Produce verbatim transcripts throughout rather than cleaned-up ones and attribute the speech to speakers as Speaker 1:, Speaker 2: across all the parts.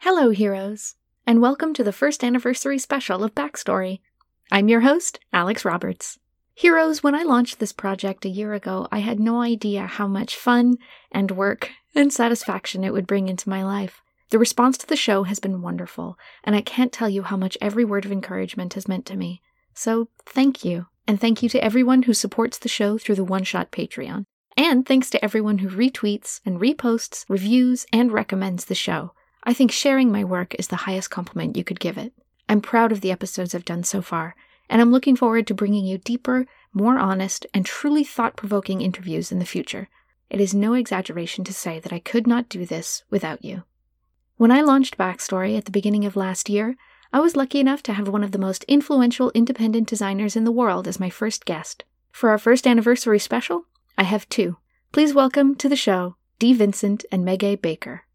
Speaker 1: Hello, heroes, and welcome to the first anniversary special of Backstory. I'm your host, Alex Roberts. Heroes, when I launched this project a year ago, I had no idea how much fun and work and satisfaction it would bring into my life. The response to the show has been wonderful, and I can't tell you how much every word of encouragement has meant to me. So, thank you. And thank you to everyone who supports the show through the One Shot Patreon. And thanks to everyone who retweets and reposts, reviews, and recommends the show. I think sharing my work is the highest compliment you could give it. I'm proud of the episodes I've done so far, and I'm looking forward to bringing you deeper, more honest, and truly thought-provoking interviews in the future. It is no exaggeration to say that I could not do this without you. When I launched Backstory at the beginning of last year, I was lucky enough to have one of the most influential independent designers in the world as my first guest. For our first anniversary special, I have two. Please welcome to the show, Dee Vincent and Meguey Baker.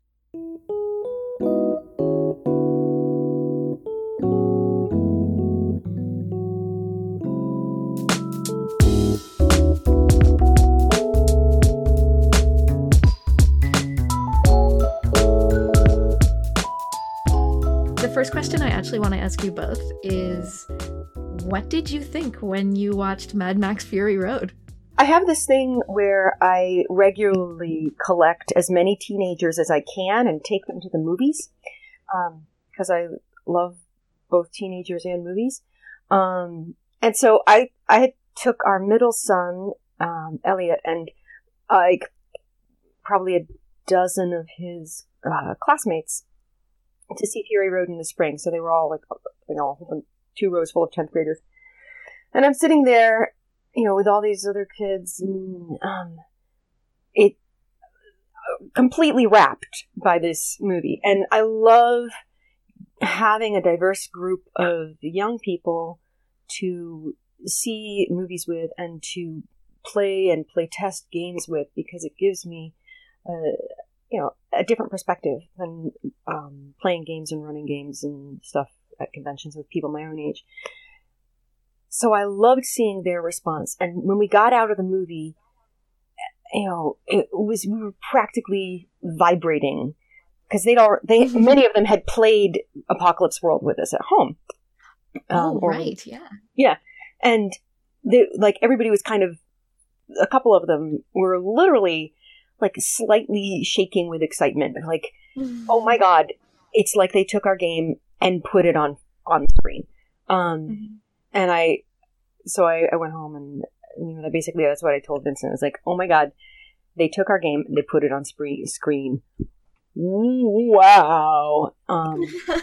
Speaker 1: The first question I actually want to ask you both is, what did you think when you watched Mad Max Fury Road?
Speaker 2: I have this thing where I regularly collect as many teenagers as I can and take them to the movies, because um, I love both teenagers and movies. Um, and so I I took our middle son, um, Elliot, and like probably a dozen of his uh, classmates to see Fury Road in the spring. So they were all like, you know, two rows full of tenth graders. And I'm sitting there, you know, with all these other kids, and um, it completely wrapped by this movie. And I love having a diverse group of young people to see movies with and to play and play test games with, because it gives me a, you know, a different perspective than um, playing games and running games and stuff at conventions with people my own age. So I loved seeing their response. And when we got out of the movie, you know, it was, we were practically vibrating, because they'd all, they, many of them had played Apocalypse World with us at home.
Speaker 1: Um, oh,
Speaker 2: or,
Speaker 1: right. Yeah.
Speaker 2: Yeah. And they, like, everybody was kind of, a couple of them were literally like slightly shaking with excitement. Like, mm-hmm. oh my God, it's like they took our game and put it on, on the screen. Um, mm-hmm. And I, so I, I went home and, you know, basically that's what I told Vincent. I was like, oh my God, they took our game and they put it on spree- screen. Wow. Um,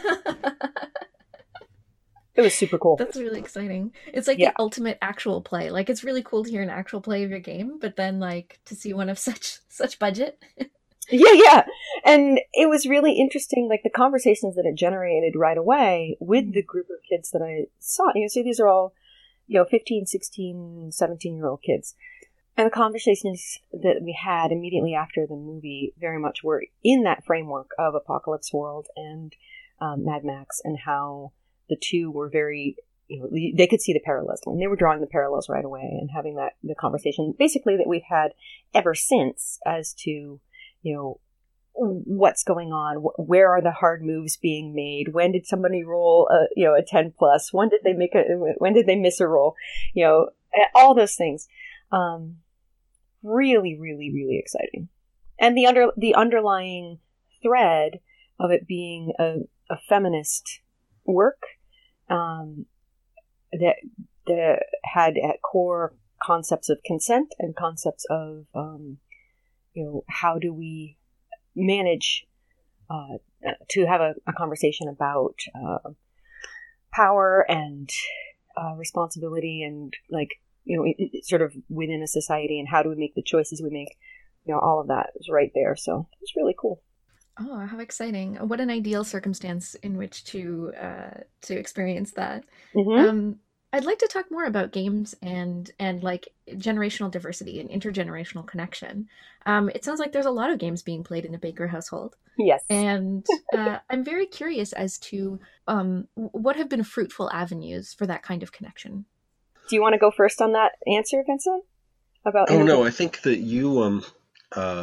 Speaker 2: it was super cool.
Speaker 1: That's really exciting. It's like yeah. the ultimate actual play. Like, it's really cool to hear an actual play of your game, but then like to see one of such, such budget.
Speaker 2: Yeah, yeah. And it was really interesting, like the conversations that it generated right away with the group of kids that I saw. You know, so these are all, you know, fifteen, sixteen, seventeen-year-old kids. And the conversations that we had immediately after the movie very much were in that framework of Apocalypse World and um, Mad Max, and how the two were very, you know, they could see the parallels. And they were drawing the parallels right away and having that the conversation basically that we've had ever since as to, you know, what's going on? Where are the hard moves being made? When did somebody roll a, you know, a ten plus? When did they make a, when did they miss a roll? You know, all those things. Um, really, really, really exciting. And the under, the underlying thread of it being a, a feminist work, um, that, that had at core concepts of consent and concepts of, um, you know, how do we manage uh, to have a, a conversation about uh, power and uh, responsibility and, like, you know, it, it sort of within a society, and how do we make the choices we make, you know, all of that is right there. So it's really cool.
Speaker 1: Oh, how exciting. What an ideal circumstance in which to uh, to experience that. Mm-hmm. Um, I'd like to talk more about games and and like generational diversity and intergenerational connection. Um, it sounds like there's a lot of games being played in a Baker household.
Speaker 2: Yes.
Speaker 1: And uh, I'm very curious as to um, what have been fruitful avenues for that kind of connection.
Speaker 2: Do you want to go first on that answer, Vincent? About
Speaker 3: oh, no, I think that you um, uh,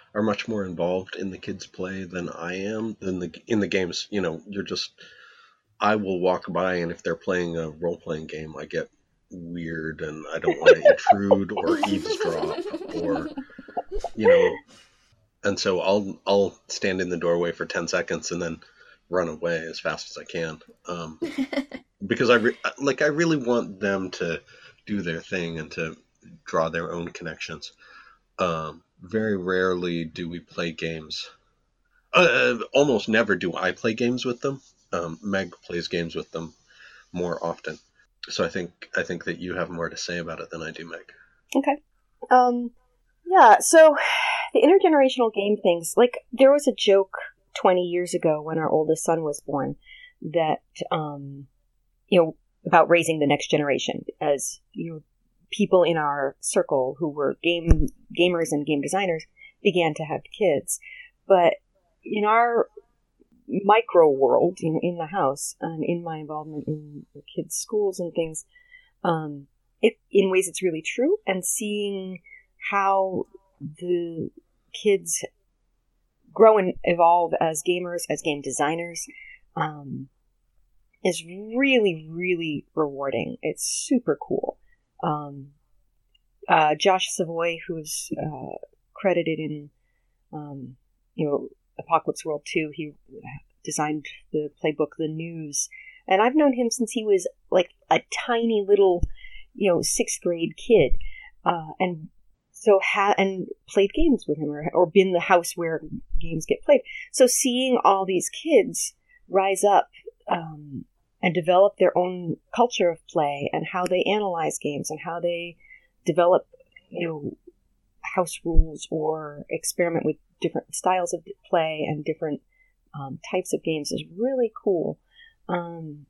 Speaker 3: are much more involved in the kids' play than I am. Than the in the games, you know, you're just I will walk by, and if they're playing a role playing game, I get weird, and I don't want to intrude or eavesdrop, or you know, and so I'll I'll stand in the doorway for ten seconds and then run away as fast as I can, um, because I re- like I really want them to do their thing and to draw their own connections. Um, very rarely do we play games. Uh, almost never do I play games with them. Um, Meg plays games with them more often. So I think I think that you have more to say about it than I do, Meg.
Speaker 2: Okay. Um, yeah, so the intergenerational game things, like there was a joke twenty years ago when our oldest son was born that, um, you know, about raising the next generation, as, you know, people in our circle who were game gamers and game designers began to have kids. But in our micro world, in, in the house, and in my involvement in the kids' schools and things, um, it, in ways it's really true. And seeing how the kids grow and evolve as gamers, as game designers, um, is really, really rewarding. It's super cool. Um, uh, Josh Savoy, who's uh, credited in, um, you know, Apocalypse World two, he designed the playbook The News, and I've known him since he was like a tiny little, you know, sixth grade kid, uh, and so ha- and played games with him, or or been the house where games get played. So seeing all these kids rise up um, and develop their own culture of play, and how they analyze games, and how they develop, you know, house rules, or experiment with different styles of play and different um, types of games is really cool. Um,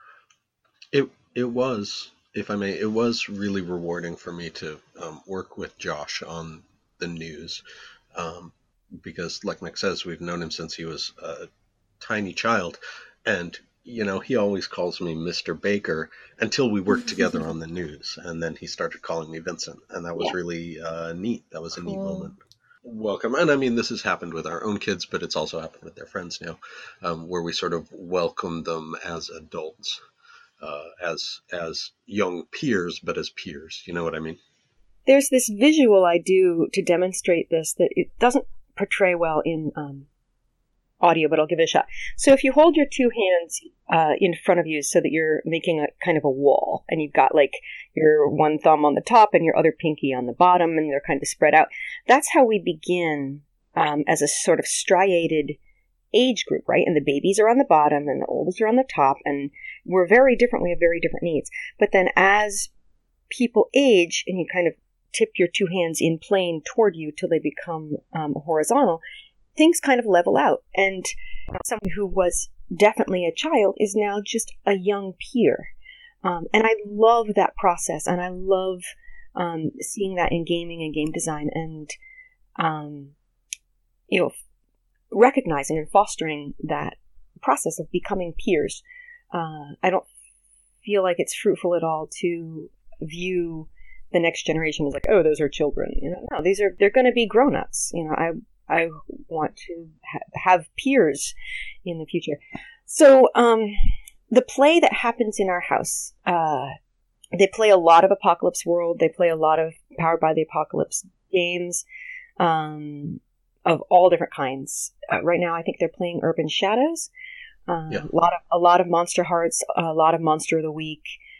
Speaker 3: it it was, if I may, it was really rewarding for me to um, work with Josh on The News, um, because, like Nick says, we've known him since he was a tiny child, and you know, he always calls me Mister Baker until we worked together on The News, and then he started calling me Vincent, and that was
Speaker 2: Yeah.
Speaker 3: really uh, neat. That was a neat
Speaker 1: Cool.
Speaker 3: moment. Welcome. And I mean, this has happened with our own kids, but it's also happened with their friends now, um, where we sort of welcome them as adults, uh, as as young peers, but as peers. You know what I mean?
Speaker 2: There's this visual I do to demonstrate this that it doesn't portray well in um, audio, but I'll give it a shot. So if you hold your two hands uh, in front of you so that you're making a kind of a wall, and you've got like your one thumb on the top and your other pinky on the bottom, and they're kind of spread out, that's how we begin um, as a sort of striated age group, right? And the babies are on the bottom and the oldest are on the top, and we're very different. We have very different needs. But then as people age and you kind of tip your two hands in plane toward you till they become um, horizontal, things kind of level out. And someone who was definitely a child is now just a young peer. Um, and I love that process. And I love um, seeing that in gaming and game design, and, um, you know, recognizing and fostering that process of becoming peers. Uh, I don't feel like it's fruitful at all to view the next generation as like, oh, those are children. You know, no, these are, they're going to be grown-ups. You know, I, I want to ha- have peers in the future. So, um, the play that happens in our house, uh, they play a lot of Apocalypse World. They play a lot of Powered by the Apocalypse games, um, of all different kinds. Uh, right now, I think they're playing Urban Shadows. Uh,
Speaker 3: Yeah.
Speaker 2: A lot of a lot of Monster Hearts, a lot of Monster of the Week.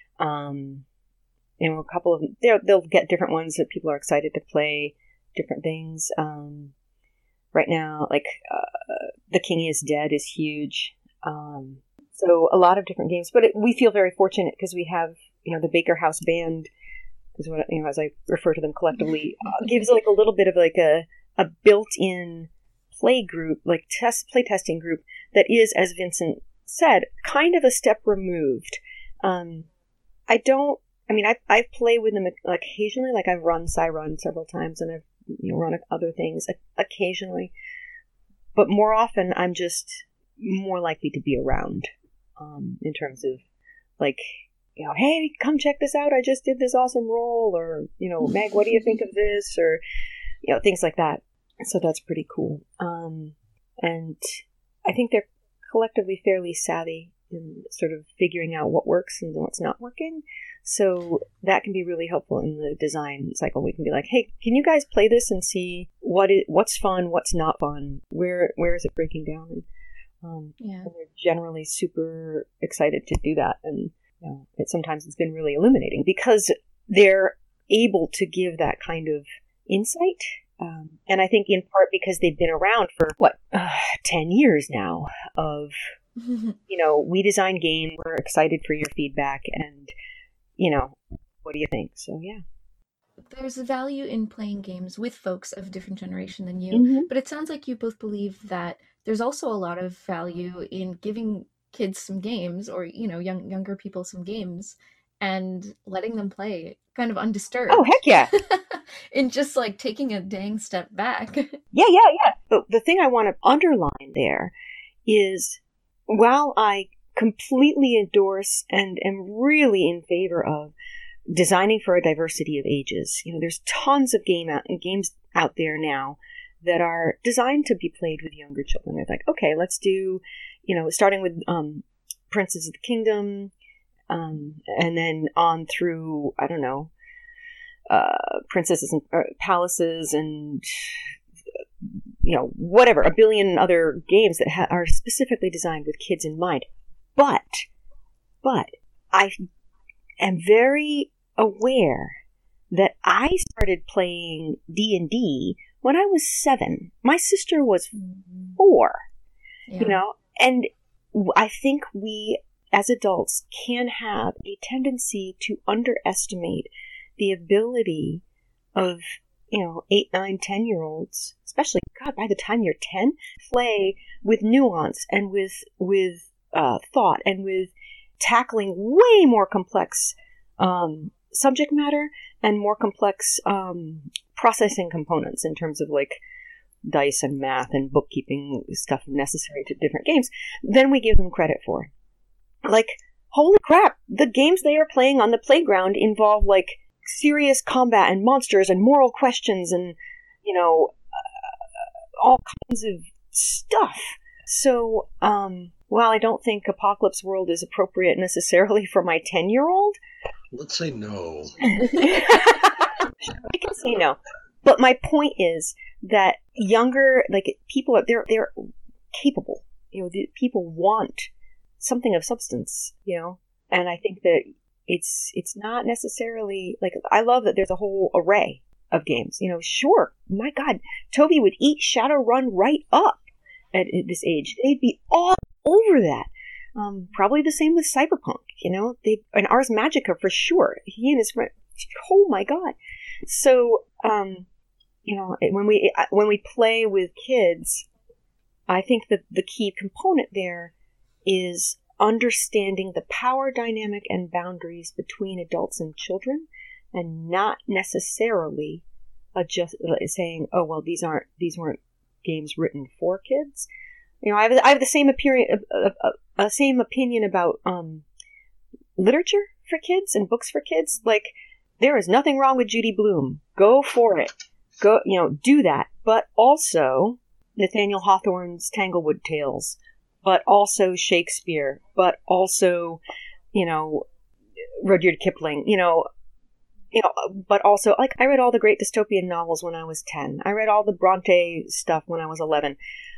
Speaker 2: Um, you know, a couple of they'll they'll get different ones that people are excited to play. Different things. Um, right now, like uh, The King is Dead is huge. Um, so a lot of different games, but it, we feel very fortunate because we have, you know, the Baker House Band, is what, you know, as I refer to them collectively, uh, gives like a little bit of like a a built-in play group, like test play testing group that is, as Vincent said, kind of a step removed. Um, I don't. I mean, I I play with them occasionally. Like I've run Cyrun several times, and I've, you know, run other things occasionally. But more often, I'm just more likely to be around, um, in terms of like, you know, hey, come check this out. I just did this awesome roll, or, you know, Meg, what do you think of this, or, you know, things like that. So that's pretty cool. Um, and I think they're collectively fairly savvy in sort of figuring out what works and what's not working. So that can be really helpful in the design cycle. We can be like, hey, can you guys play this and see what it, what's fun, what's not fun, where where is it breaking down? And, um,
Speaker 1: Yeah.
Speaker 2: and they're generally super excited to do that. And you know, it, sometimes it's been really illuminating because they're able to give that kind of insight. Um, and I think in part because they've been around for, what, uh, ten years now of, you know, we design games, we're excited for your feedback, and, you know, what do you think? So, yeah.
Speaker 1: There's a value in playing games with folks of a different generation than you,
Speaker 2: Mm-hmm.
Speaker 1: but it sounds like you both believe that there's also a lot of value in giving kids some games, or, you know, young younger people some games, and letting them play kind of undisturbed.
Speaker 2: Oh, heck yeah.
Speaker 1: In just like taking a dang step back.
Speaker 2: Yeah, yeah, yeah. But the thing I want to underline there is, while I completely endorse and am really in favor of designing for a diversity of ages, you know, there's tons of game out, games out there now that are designed to be played with younger children. They're like, okay, let's do, you know, starting with um, Princes of the Kingdom, um, and then on through, I don't know, uh, princesses and uh, palaces and, you know, whatever, a billion other games that ha- are specifically designed with kids in mind. But, but I am very aware that I started playing D and D when I was seven. My sister was four,
Speaker 1: Yeah.
Speaker 2: you know, and I think we as adults can have a tendency to underestimate the ability of, you know, eight, nine, ten year olds, especially, God, by the time you're ten, play with nuance and with, with, uh, thought and with tackling way more complex, um, subject matter and more complex, um, processing components in terms of like dice and math and bookkeeping stuff necessary to different games than we give them credit for. Like, holy crap, the games they are playing on the playground involve like serious combat and monsters and moral questions and, you know, uh, all kinds of stuff. So, um, while I don't think Apocalypse World is appropriate necessarily for my ten-year-old,
Speaker 3: Let's say no.
Speaker 2: I can say no. But my point is that younger, like, people, are they're they're capable. You know, the, people want something of substance, you know? And I think that it's it's not necessarily, like, I love that there's a whole array of games. You know, sure, my God, Toby would eat Shadowrun right up at, at this age. They'd be all over that. Um, probably the same with Cyberpunk, you know? They and Ars Magica for sure. He and his friend, oh my God. So, um, you know, when we when we play with kids, I think that the key component there is understanding the power dynamic and boundaries between adults and children, and not necessarily adjust saying, "Oh, well, these aren't these weren't games written for kids." You know, I have I have the same opinion uh, uh, uh, same opinion about um, literature for kids and books for kids. Like, there is nothing wrong with Judy Blume. Go for it. Go, you know, do that. But also Nathaniel Hawthorne's Tanglewood Tales. But also Shakespeare. But also, you know, Rudyard Kipling. You know, you know. But also, like, I read all the great dystopian novels when I was ten. I read all the Bronte stuff when I was eleven.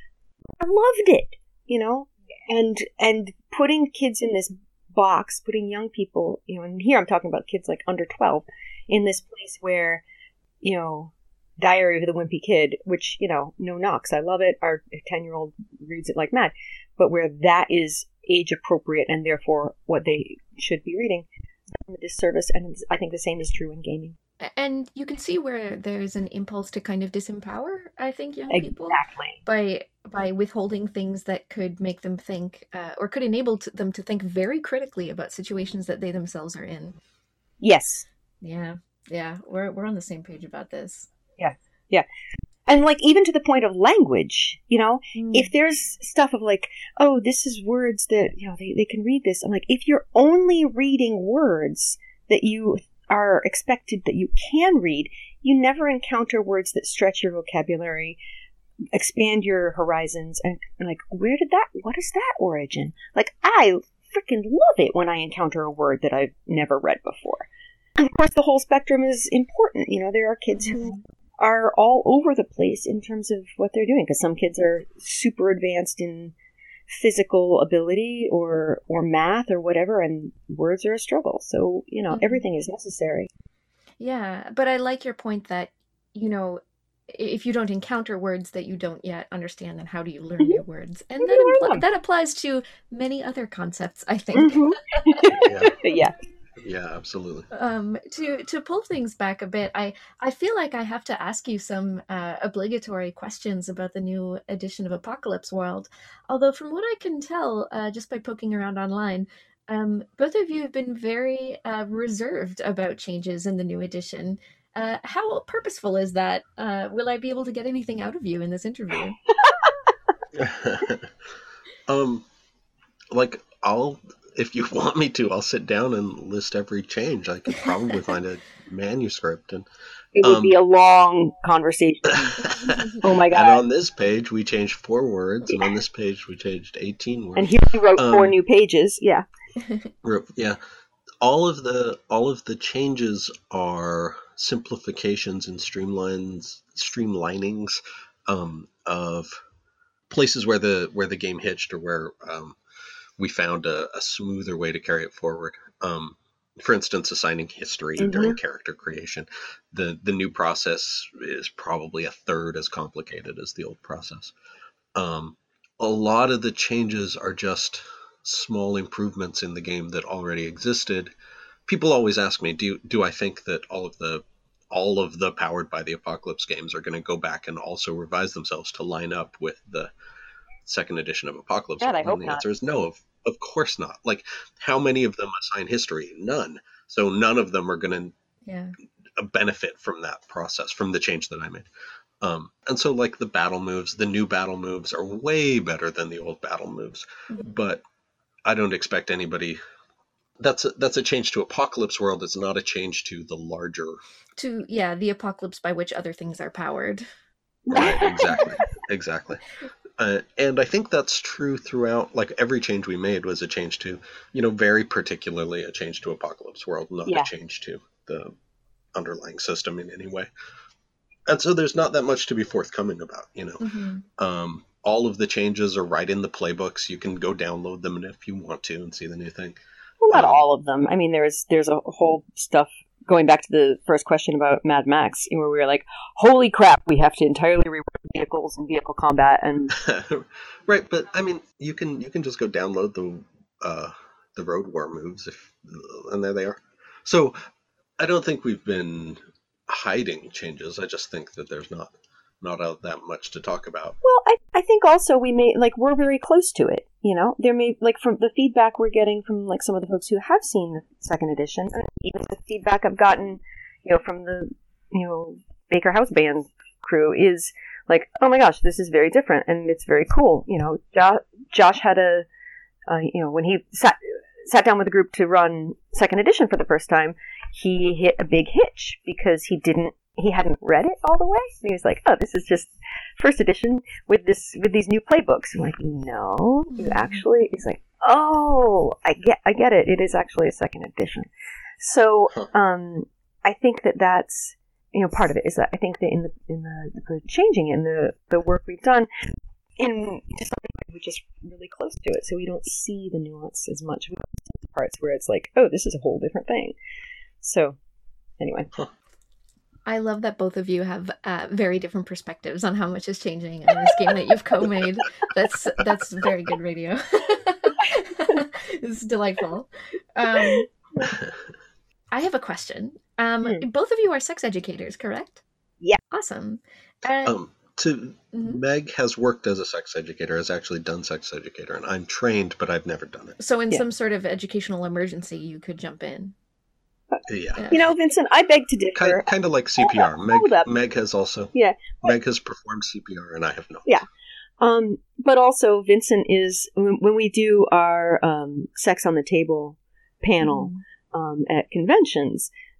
Speaker 2: I loved it. You know, and and putting kids in this box, putting young people, you know, and here I'm talking about kids like under twelve, in this place where, you know, Diary of the Wimpy Kid, which, you know, no knocks, I love it, our ten-year-old reads it like mad, but where that is age appropriate and therefore what they should be reading, a disservice, and I think the same is true in gaming.
Speaker 1: And you can see where there's an impulse to kind of disempower, I think, young people.
Speaker 2: Exactly.
Speaker 1: By by withholding things that could make them think, uh, or could enable t- them to think very critically about situations that they themselves are in.
Speaker 2: Yes.
Speaker 1: Yeah, yeah, we're we're on the same page about this.
Speaker 2: Yeah, yeah. And, like, even to the point of language, you know,
Speaker 1: Mm.
Speaker 2: if there's stuff of, like, oh, this is words that, you know, they, they can read this. I'm like, if you're only reading words that you are expected that you can read, you never encounter words that stretch your vocabulary, expand your horizons, and, and like, where did that, what is that origin? Like, I freaking love it when I encounter a word that I've never read before. And of course, the whole spectrum is important. You know, there are kids who are all over the place in terms of what they're doing, because some kids are super advanced in physical ability or or math or whatever, and words are a struggle. So, you know, mm-hmm. everything is necessary.
Speaker 1: Yeah, but I like your point that, you know, if you don't encounter words that you don't yet understand, then how do you learn mm-hmm. new words? And that, impl- that applies to many other concepts, I think.
Speaker 2: Mm-hmm.
Speaker 3: yeah.
Speaker 2: yeah.
Speaker 3: Yeah, absolutely.
Speaker 1: Um, to to pull things back a bit, I, I feel like I have to ask you some uh, obligatory questions about the new edition of Apocalypse World. Although from what I can tell, uh, just by poking around online, um, both of you have been very uh, reserved about changes in the new edition. Uh, how purposeful is that? Uh, will I be able to get anything out of you in this interview?
Speaker 3: um, like, I'll... If you want me to, I'll sit down and list every change. I could probably find a manuscript. And
Speaker 2: it would um, be a long conversation. Oh my god.
Speaker 3: And on this page, we changed four words, yeah. and on this page, we changed eighteen words.
Speaker 2: And here we wrote um, four new pages. Yeah.
Speaker 3: Yeah. All of the all of the changes are simplifications and streamlines, streamlinings um, of places where the where the game hitched, or where um, we found a, a smoother way to carry it forward. Um, for instance, assigning history mm-hmm. during character creation. The the new process is probably a third as complicated as the old process. Um, a lot of the changes are just small improvements in the game that already existed. People always ask me, do do I think that all of the all of the Powered by the Apocalypse games are going to go back and also revise themselves to line up with the second edition of Apocalypse?
Speaker 2: God, I hope
Speaker 3: and the
Speaker 2: not.
Speaker 3: answer is no, of, of course not. Like, how many of them assign history? None. So none of them are going to
Speaker 1: yeah.
Speaker 3: benefit from that process, from the change that I made. Um, and so, like, the battle moves, the new battle moves are way better than the old battle moves. Mm-hmm. But I don't expect anybody... That's a, that's a change to Apocalypse World. It's not a change to the larger...
Speaker 1: To, yeah, the apocalypse by which other things are powered.
Speaker 3: Right, exactly. exactly. Uh, and I think that's true throughout, like, every change we made was a change to, you know, very particularly a change to Apocalypse World, not
Speaker 2: yeah.
Speaker 3: a change to the underlying system in any way. And so there's not that much to be forthcoming about, you know.
Speaker 1: Mm-hmm.
Speaker 3: Um, all of the changes are right in the playbooks. You can go download them if you want to and see the new thing.
Speaker 2: Well, not
Speaker 3: um,
Speaker 2: all of them. I mean, there's there's a whole stuff, going back to the first question about Mad Max, where we were like, holy crap, we have to entirely rework vehicles and vehicle combat. And
Speaker 3: right, but I mean, you can you can just go download the uh, the Road War moves, if and there they are. So I don't think we've been hiding changes. I just think that there's not not out that much to talk about.
Speaker 2: Well, I, I think also we may, like, we're very close to it, you know? There may, like, from the feedback we're getting from, like, some of the folks who have seen the second edition, and even the feedback I've gotten, you know, from the, you know, Baker House Band crew is, like, oh my gosh, this is very different, and it's very cool. You know, jo- Josh had a, uh, you know, when he sat sat down with the group to run second edition for the first time, he hit a big hitch, because he didn't He hadn't read it all the way. And he was like, "Oh, this is just first edition with this with these new playbooks." I'm like, "No, you actually." He's like, "Oh, I get, I get it. It is actually a second edition." So, um, I think that that's, you know, part of it is that I think that in the in the, the changing in the the work we've done, in just we're just really close to it, so we don't see the nuance as much. We don't see the parts where it's like, "Oh, this is a whole different thing." So, anyway.
Speaker 3: Huh.
Speaker 1: I love that both of you have uh, very different perspectives on how much is changing in this game that you've co-made. That's that's very good radio. It's delightful. Um, I have a question. Um, mm. Both of you are sex educators, correct?
Speaker 2: Yeah.
Speaker 1: Awesome. Uh,
Speaker 3: um, to mm-hmm. Meg has worked as a sex educator, has actually done sex educator, and I'm trained, but I've never done it.
Speaker 1: So in
Speaker 2: yeah.
Speaker 1: some sort of educational emergency, you could jump in.
Speaker 3: Yeah.
Speaker 2: You know, Vincent, I beg to differ.
Speaker 3: Kind, kind of like C P R.
Speaker 2: Hold
Speaker 3: Meg,
Speaker 2: up.
Speaker 3: Meg has also.
Speaker 2: Yeah.
Speaker 3: Meg has performed C P R, and I have not.
Speaker 2: Yeah. Um, but also, Vincent is, when, when we do our um, Sex on the Table panel mm. um, at conventions,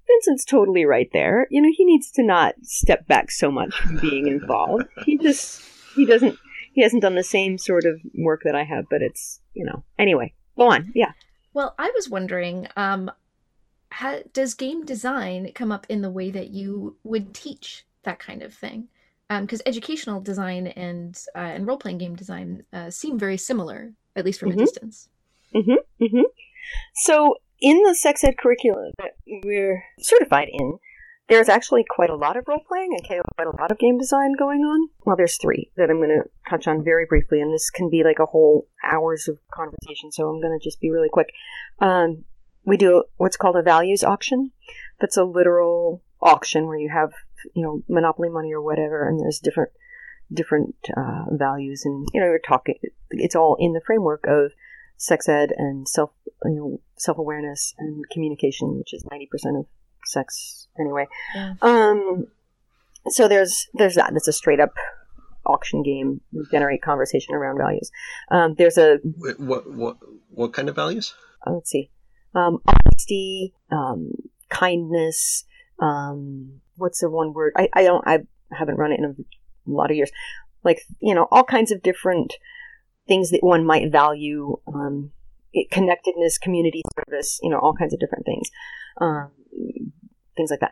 Speaker 2: Vincent's totally right there. You know, he needs to not step back so much from being involved. He just, he doesn't, he hasn't done the same sort of work that I have, but it's, you know, anyway, go on. Yeah.
Speaker 1: Well, I was wondering, um, how, does game design come up in the way that you would teach that kind of thing? Because um, educational design and uh, and role-playing game design uh, seem very similar, at least from mm-hmm. a distance.
Speaker 2: Mm-hmm. Mm-hmm. So in the sex ed curricula that we're certified in, there's actually quite a lot of role-playing and quite a lot of game design going on. Well, there's three that I'm going to touch on very briefly, and this can be like a whole hours of conversation, so I'm going to just be really quick. Um, we do what's called a values auction. That's a literal auction where you have, you know, Monopoly money or whatever, and there's different different uh, values, and you know, you're talking. It's all in the framework of sex ed and self, you know, self awareness and communication, which is ninety percent of sex anyway.
Speaker 1: Yeah.
Speaker 2: Um. So there's there's that. That's a straight up auction game. We generate conversation around values. Um. There's a
Speaker 3: Wait, what what what kind of values?
Speaker 2: Uh, let's see. Um. Honesty. Um. Kindness. Um. What's the one word? I, I don't, I haven't run it in a lot of years. Like, you know, all kinds of different things that one might value, um, it, connectedness, community service, you know, all kinds of different things, um, things like that.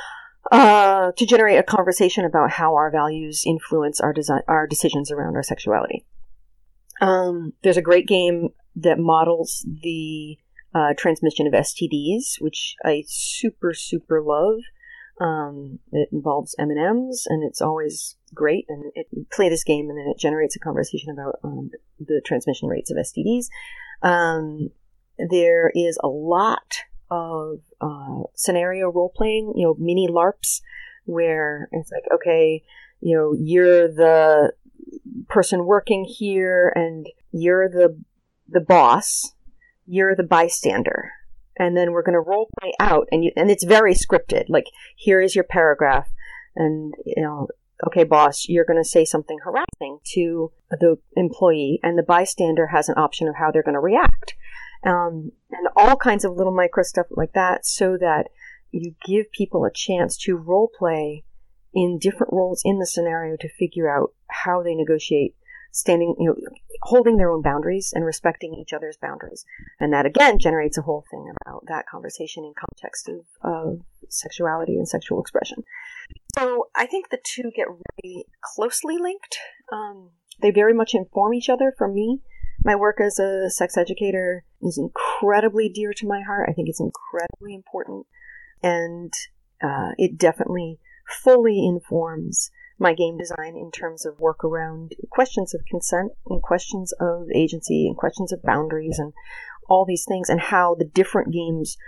Speaker 2: Uh, to generate a conversation about how our values influence our design, our decisions around our sexuality. Um, there's a great game that models the, uh, transmission of S T Ds, which I super, super love. Um, it involves M and M's, and it's always great. And it, you play this game, and then it generates a conversation about um, the transmission rates of S T Ds. Um, there is a lot of uh, scenario role playing, you know, mini LARPs, where it's like, okay, you know, you're the person working here, and you're the the boss, you're the bystander. And then we're going to role play out, and you, and it's very scripted. Like, here is your paragraph, and, you know, okay, boss, you're going to say something harassing to the employee, and the bystander has an option of how they're going to react. Um, and all kinds of little micro stuff like that, so that you give people a chance to role play in different roles in the scenario to figure out how they negotiate, standing, you know, holding their own boundaries and respecting each other's boundaries. And that, again, generates a whole thing about that conversation in context of, of sexuality and sexual expression. So I think the two get really closely linked. Um, they very much inform each other. For me, my work as a sex educator is incredibly dear to my heart. I think it's incredibly important. And uh, it definitely fully informs my game design in terms of work around questions of consent and questions of agency and questions of boundaries and all these things, and how the different games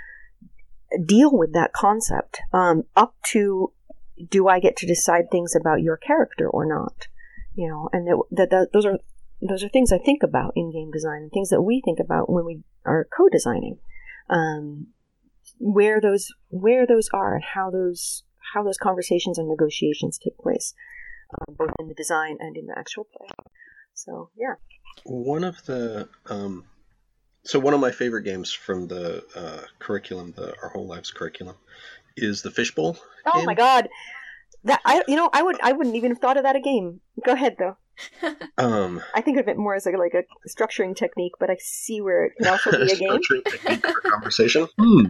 Speaker 2: deal with that concept, um, up to, do I get to decide things about your character or not? You know, and that, that, that those are those are things I think about in game design, and things that we think about when we are co-designing, um, where those where those are and how those how those conversations and negotiations take place, um, both in the design and in the actual play. So, yeah.
Speaker 3: One of the, um, so one of my favorite games from the uh, curriculum, the Our Whole Lives curriculum, is the Fishbowl
Speaker 2: Oh
Speaker 3: game.
Speaker 2: my god. That I you know, I would I wouldn't even have thought of that a game. Go ahead though.
Speaker 3: Um,
Speaker 2: I think of it more as a, like a structuring technique, but I see where it can also be a game.
Speaker 3: Structuring technique for conversation. Hmm.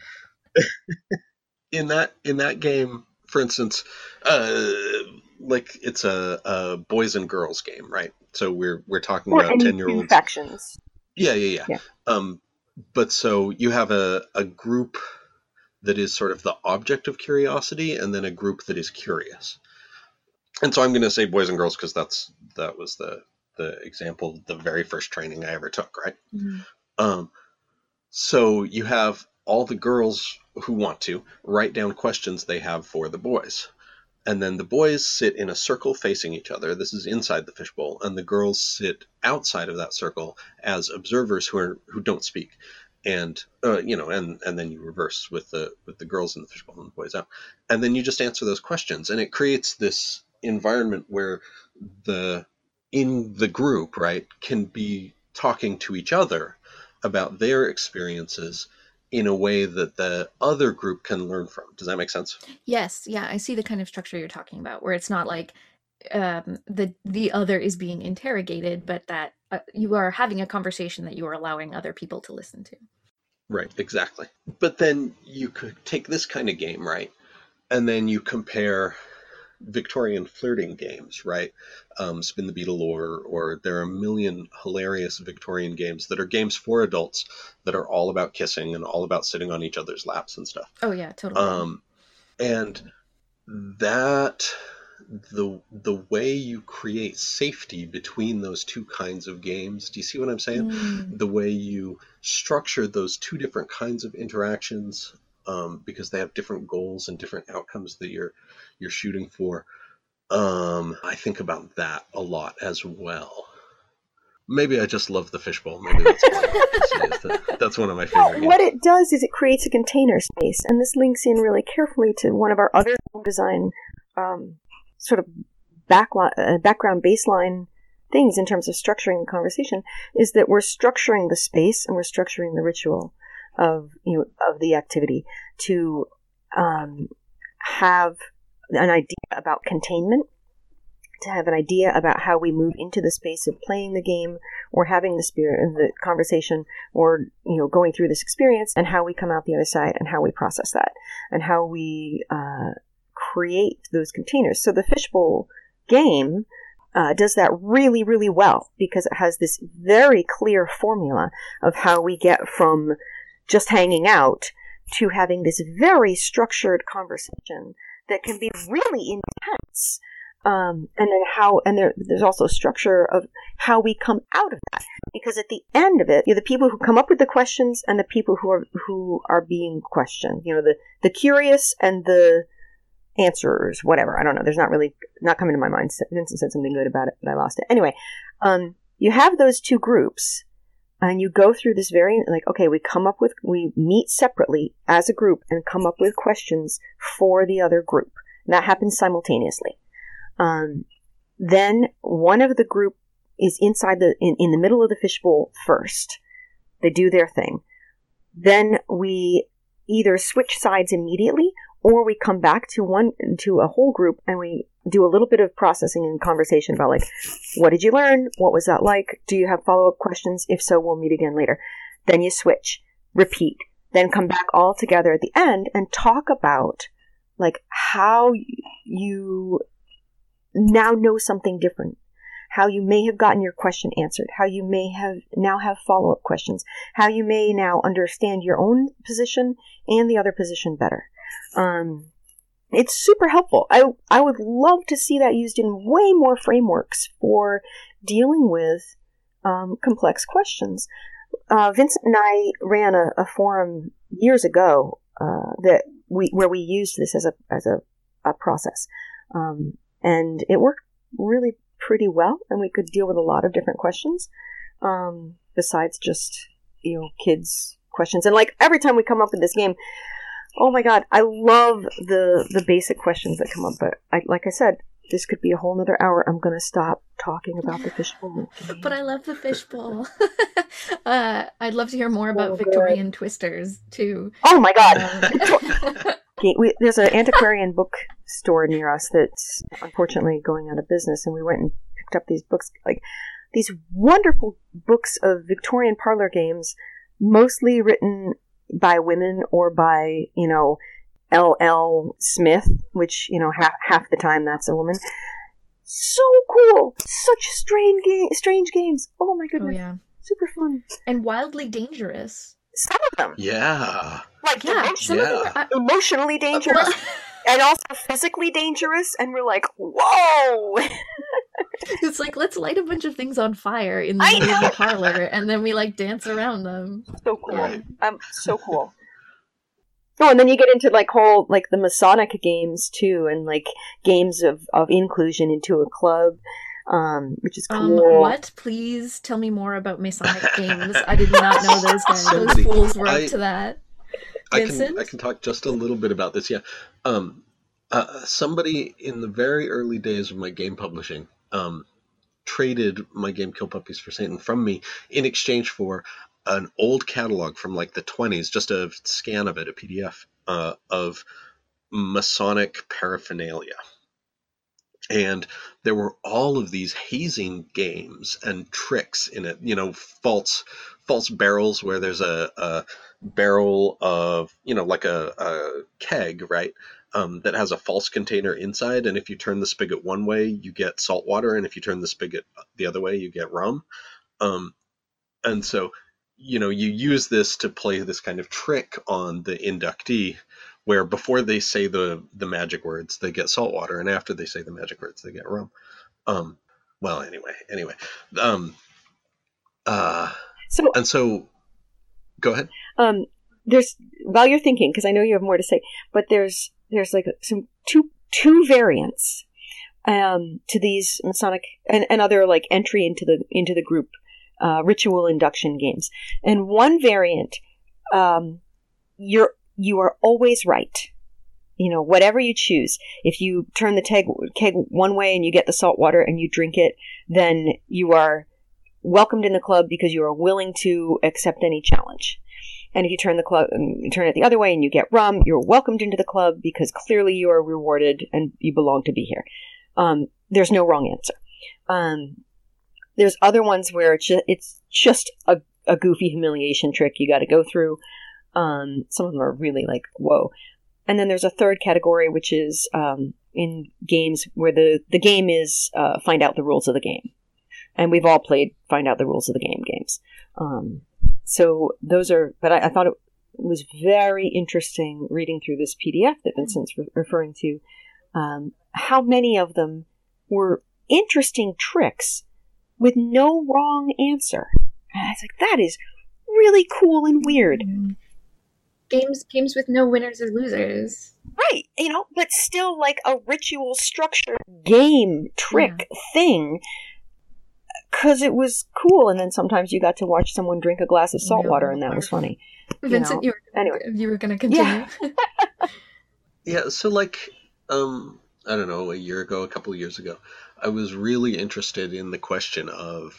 Speaker 3: In that in that game, for instance, uh, like it's a, a boys and girls game, right? So we're we're talking
Speaker 2: Or
Speaker 3: about
Speaker 2: any
Speaker 3: ten year
Speaker 2: two
Speaker 3: olds.
Speaker 2: factions.
Speaker 3: Yeah, yeah, yeah,
Speaker 2: Yeah.
Speaker 3: Um, but so you have a, a group that is sort of the object of curiosity, and then a group that is curious. And so I'm going to say boys and girls because that's that was the the example, the very first training I ever took, right?
Speaker 1: Mm-hmm.
Speaker 3: Um, so you have all the girls who want to write down questions they have for the boys. And then the boys sit in a circle facing each other. This is inside the fishbowl. And the girls sit outside of that circle as observers who are who don't speak. And, uh, you know, and, and then you reverse with the with the girls in the fishbowl and the boys out. And then you just answer those questions. And it creates this environment where the in the group, right, can be talking to each other about their experiences in a way that the other group can learn from. Does that make sense?
Speaker 1: Yes, yeah, I see the kind of structure you're talking about, where it's not like um, the the other is being interrogated, but that uh, you are having a conversation that you are allowing other people to listen to.
Speaker 3: Right, exactly. But then you could take this kind of game, right? And then you compare Victorian flirting games, right? Um, Spin the Beetle, or or there are a million hilarious Victorian games that are games for adults that are all about kissing and all about sitting on each other's laps and stuff.
Speaker 1: Oh yeah, totally.
Speaker 3: Um, and that the the way you create safety between those two kinds of games, do you see what I'm saying?
Speaker 1: Mm.
Speaker 3: The way you structure those two different kinds of interactions, um, because they have different goals and different outcomes that you're you're shooting for. Um, I think about that a lot as well. Maybe I just love the fishbowl. Maybe that's what that's one of my favorite games.
Speaker 2: What it does is it creates a container space, and this links in really carefully to one of our other design um, sort of backli- uh, background baseline things in terms of structuring the conversation, is that we're structuring the space and we're structuring the ritual of you know of the activity to um, have an idea about containment, to have an idea about how we move into the space of playing the game or having the spirit of the conversation, or you know going through this experience, and how we come out the other side and how we process that and how we uh, create those containers. So the fishbowl game uh, does that really, really well, because it has this very clear formula of how we get from just hanging out to having this very structured conversation that can be really intense. Um, and then how, and there, there's also structure of how we come out of that, because at the end of it, you know, the people who come up with the questions and the people who are who are being questioned, you know, the the curious and the answerers, whatever. I don't know. There's not really not coming to my mind. Vincent said something good about it, but I lost it. Anyway, um, you have those two groups, and you go through this very like, okay, we come up with we meet separately as a group and come up with questions for the other group. And that happens simultaneously. Um, then one of the group is inside the in, in the middle of the fishbowl first. They do their thing. Then we either switch sides immediately, or we come back to one to a whole group and we do a little bit of processing and conversation about like, what did you learn? What was that like? Do you have follow-up questions? If so, we'll meet again later. Then you switch, repeat, then come back all together at the end and talk about like how you now know something different, how you may have gotten your question answered, how you may have now have follow-up questions, how you may now understand your own position and the other position better. Um, it's super helpful. I I would love to see that used in way more frameworks for dealing with um, complex questions. Uh, Vincent and I ran a, a forum years ago uh, that we where we used this as a as a, a process. Um, And it worked really pretty well, and we could deal with a lot of different questions, um, besides just, you know, kids' questions. And, like, every time we come up with this game, oh, my God, I love the the basic questions that come up. But, I, like I said, this could be a whole nother hour. I'm going to stop talking about the fishbowl.
Speaker 1: But I love the fishbowl. uh, I'd love to hear more about
Speaker 2: Oh,
Speaker 1: Victorian twisters, too.
Speaker 2: Oh, my God.
Speaker 1: Um,
Speaker 2: We, there's an antiquarian book store near us that's unfortunately going out of business, and we went and picked up these books, like these wonderful books of Victorian parlor games, mostly written by women or by, you know, L L Smith, which, you know, half half the time that's a woman. So cool! Such strange, ga- strange games. Oh my goodness.
Speaker 1: oh, yeah.
Speaker 2: Super fun.
Speaker 1: And wildly dangerous.
Speaker 2: Some of them.
Speaker 3: Yeah.
Speaker 2: Like,
Speaker 1: Yeah,
Speaker 2: emotion-
Speaker 1: some of them
Speaker 3: Yeah.
Speaker 1: are...
Speaker 2: emotionally dangerous. And also physically dangerous, and we're like, whoa!
Speaker 1: It's like, let's light a bunch of things on fire in
Speaker 2: I
Speaker 1: the middle of
Speaker 2: know!
Speaker 1: the parlor, and then we, like, dance around them.
Speaker 2: So cool.
Speaker 1: Yeah.
Speaker 2: Um, so cool. Oh, and then you get into, like, whole, like, the Masonic games, too, and, like, games of, of inclusion into a club, um, which is
Speaker 1: Um,
Speaker 2: cool.
Speaker 1: what? Please tell me more about Masonic games. I did not know those guys. Those
Speaker 3: Somebody-
Speaker 1: fools were
Speaker 3: I-
Speaker 1: up to that.
Speaker 3: I can
Speaker 1: Vincent?
Speaker 3: I can talk just a little bit about this. Yeah, um, uh, somebody in the very early days of my game publishing um, traded my game Kill Puppies for Satan from me in exchange for an old catalog from like the twenties, just a scan of it, a P D F uh, of Masonic paraphernalia. And there were all of these hazing games and tricks in it, you know, false false barrels where there's a, a barrel of, you know, like a, a keg, right, um, that has a false container inside. And if you turn the spigot one way, you get salt water. And if you turn the spigot the other way, you get rum. Um, and so, you know, you use this to play this kind of trick on the inductee, where before they say the, the magic words, they get salt water, and after they say the magic words, they get rum. Um, well, anyway, anyway. Um, uh,
Speaker 2: So,
Speaker 3: and so, go ahead.
Speaker 2: um, there's while you're thinking, because I know you have more to say, but there's there's like some two two variants um, to these Masonic and, and other like entry into the into the group uh, ritual induction games. And one variant, um, you're you are always right. You know, whatever you choose. If you turn the keg, keg one way and you get the salt water and you drink it, then you are welcomed in the club because you are willing to accept any challenge. And if you turn the club, you turn it the other way and you get rum, you're welcomed into the club because clearly you are rewarded and you belong to be here. Um, there's no wrong answer. Um, there's other ones where it's just, it's just a, a goofy humiliation trick you got to go through. Um, some of them are really like, whoa. And then there's a third category, which is um, in games where the, the game is uh, find out the rules of the game. And we've all played find out the rules of the game games. Um, so those are, but I, I thought it was very interesting reading through this P D F that Vincent's re- referring to, um, how many of them were interesting tricks with no wrong answer. And I was like, that is really cool and weird.
Speaker 1: Mm-hmm. Games, games with no winners or losers.
Speaker 2: Right, you know, but still like a ritual structured game trick yeah. thing, because it was cool. And then sometimes you got to watch someone drink a glass of salt water, and that was funny.
Speaker 1: Vincent, you, know? you were anyway. You were going to continue.
Speaker 3: Yeah. yeah. So, like, um, I don't know, a year ago, a couple of years ago, I was really interested in the question of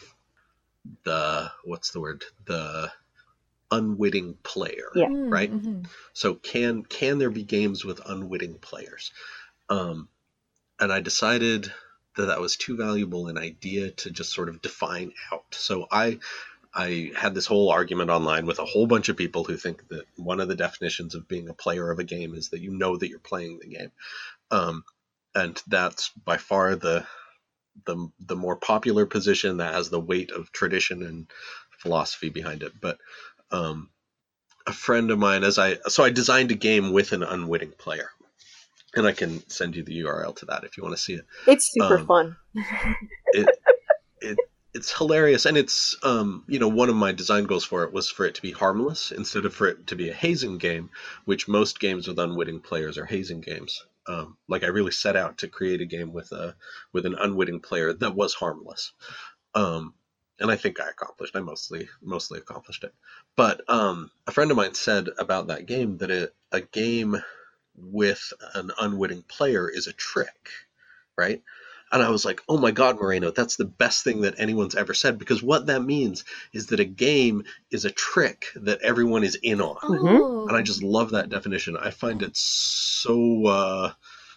Speaker 3: the what's the word the unwitting player,
Speaker 2: yeah.
Speaker 3: right?
Speaker 1: Mm-hmm.
Speaker 3: So can can there be games with unwitting players? Um, and I decided that that was too valuable an idea to just sort of define out. So I I had this whole argument online with a whole bunch of people who think that one of the definitions of being a player of a game is that you know that you're playing the game, um, and that's by far the the the more popular position that has the weight of tradition and philosophy behind it, but. Um, a friend of mine, as I so I designed a game with an unwitting player, and I can send you the U R L to that if you want to see it.
Speaker 2: It's super
Speaker 3: um,
Speaker 2: fun.
Speaker 3: it, it it's hilarious, and it's um you know one of my design goals for it was for it to be harmless instead of for it to be a hazing game, which most games with unwitting players are hazing games. Um, like I really set out to create a game with a with an unwitting player that was harmless. Um, And I think I accomplished. I mostly mostly accomplished it. But um, a friend of mine said about that game that it, a game with an unwitting player is a trick, right? And I was like, oh my God, Moreno, that's the best thing that anyone's ever said, because what that means is that a game is a trick that everyone is in on.
Speaker 1: Oh.
Speaker 3: And I just love that definition. I find it so, uh,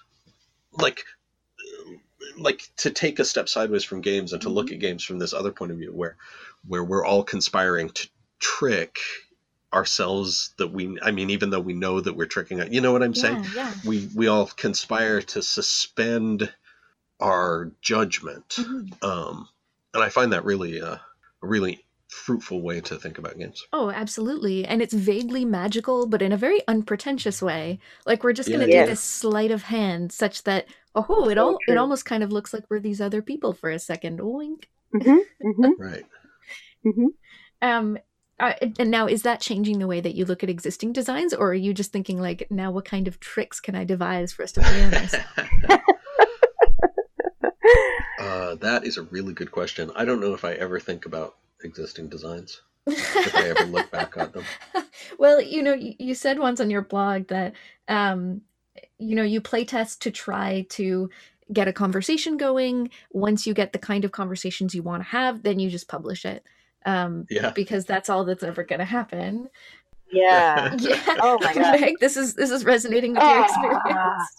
Speaker 3: like, like to take a step sideways from games and to look at games from this other point of view where, where we're all conspiring to trick ourselves that we, I mean, even though we know that we're tricking, you know what I'm
Speaker 1: Yeah,
Speaker 3: saying?
Speaker 1: yeah.
Speaker 3: We, we all conspire to suspend our judgment.
Speaker 1: Mm-hmm.
Speaker 3: Um, and I find that really uh, a really fruitful way to think about games.
Speaker 1: Oh, absolutely. And it's vaguely magical, but in a very unpretentious way. Like we're just
Speaker 3: Yeah,
Speaker 1: going to
Speaker 2: yeah.
Speaker 1: do this sleight of hand such that, oh, it
Speaker 2: So
Speaker 1: all it
Speaker 2: true.
Speaker 1: almost kind of looks like we're these other people for a second. Wink.
Speaker 2: Mm-hmm, mm-hmm,
Speaker 3: Right.
Speaker 2: mm-hmm.
Speaker 1: Um, uh, and now, is that changing the way that you look at existing designs, or are you just thinking like, now what kind of tricks can I devise for us to play on this?
Speaker 3: uh, that is a really good question. I don't know if I ever think about existing designs. If I ever look back at them.
Speaker 1: Well, you know, you, you said once on your blog that, um, you know, you play test to try to get a conversation going. Once you get the kind of conversations you want to have, then you just publish it. um,
Speaker 3: Yeah.
Speaker 1: because that's all that's ever going to happen.
Speaker 2: Yeah.
Speaker 1: Yeah.
Speaker 2: Oh my God.
Speaker 1: Meg, this is this is resonating with your experience.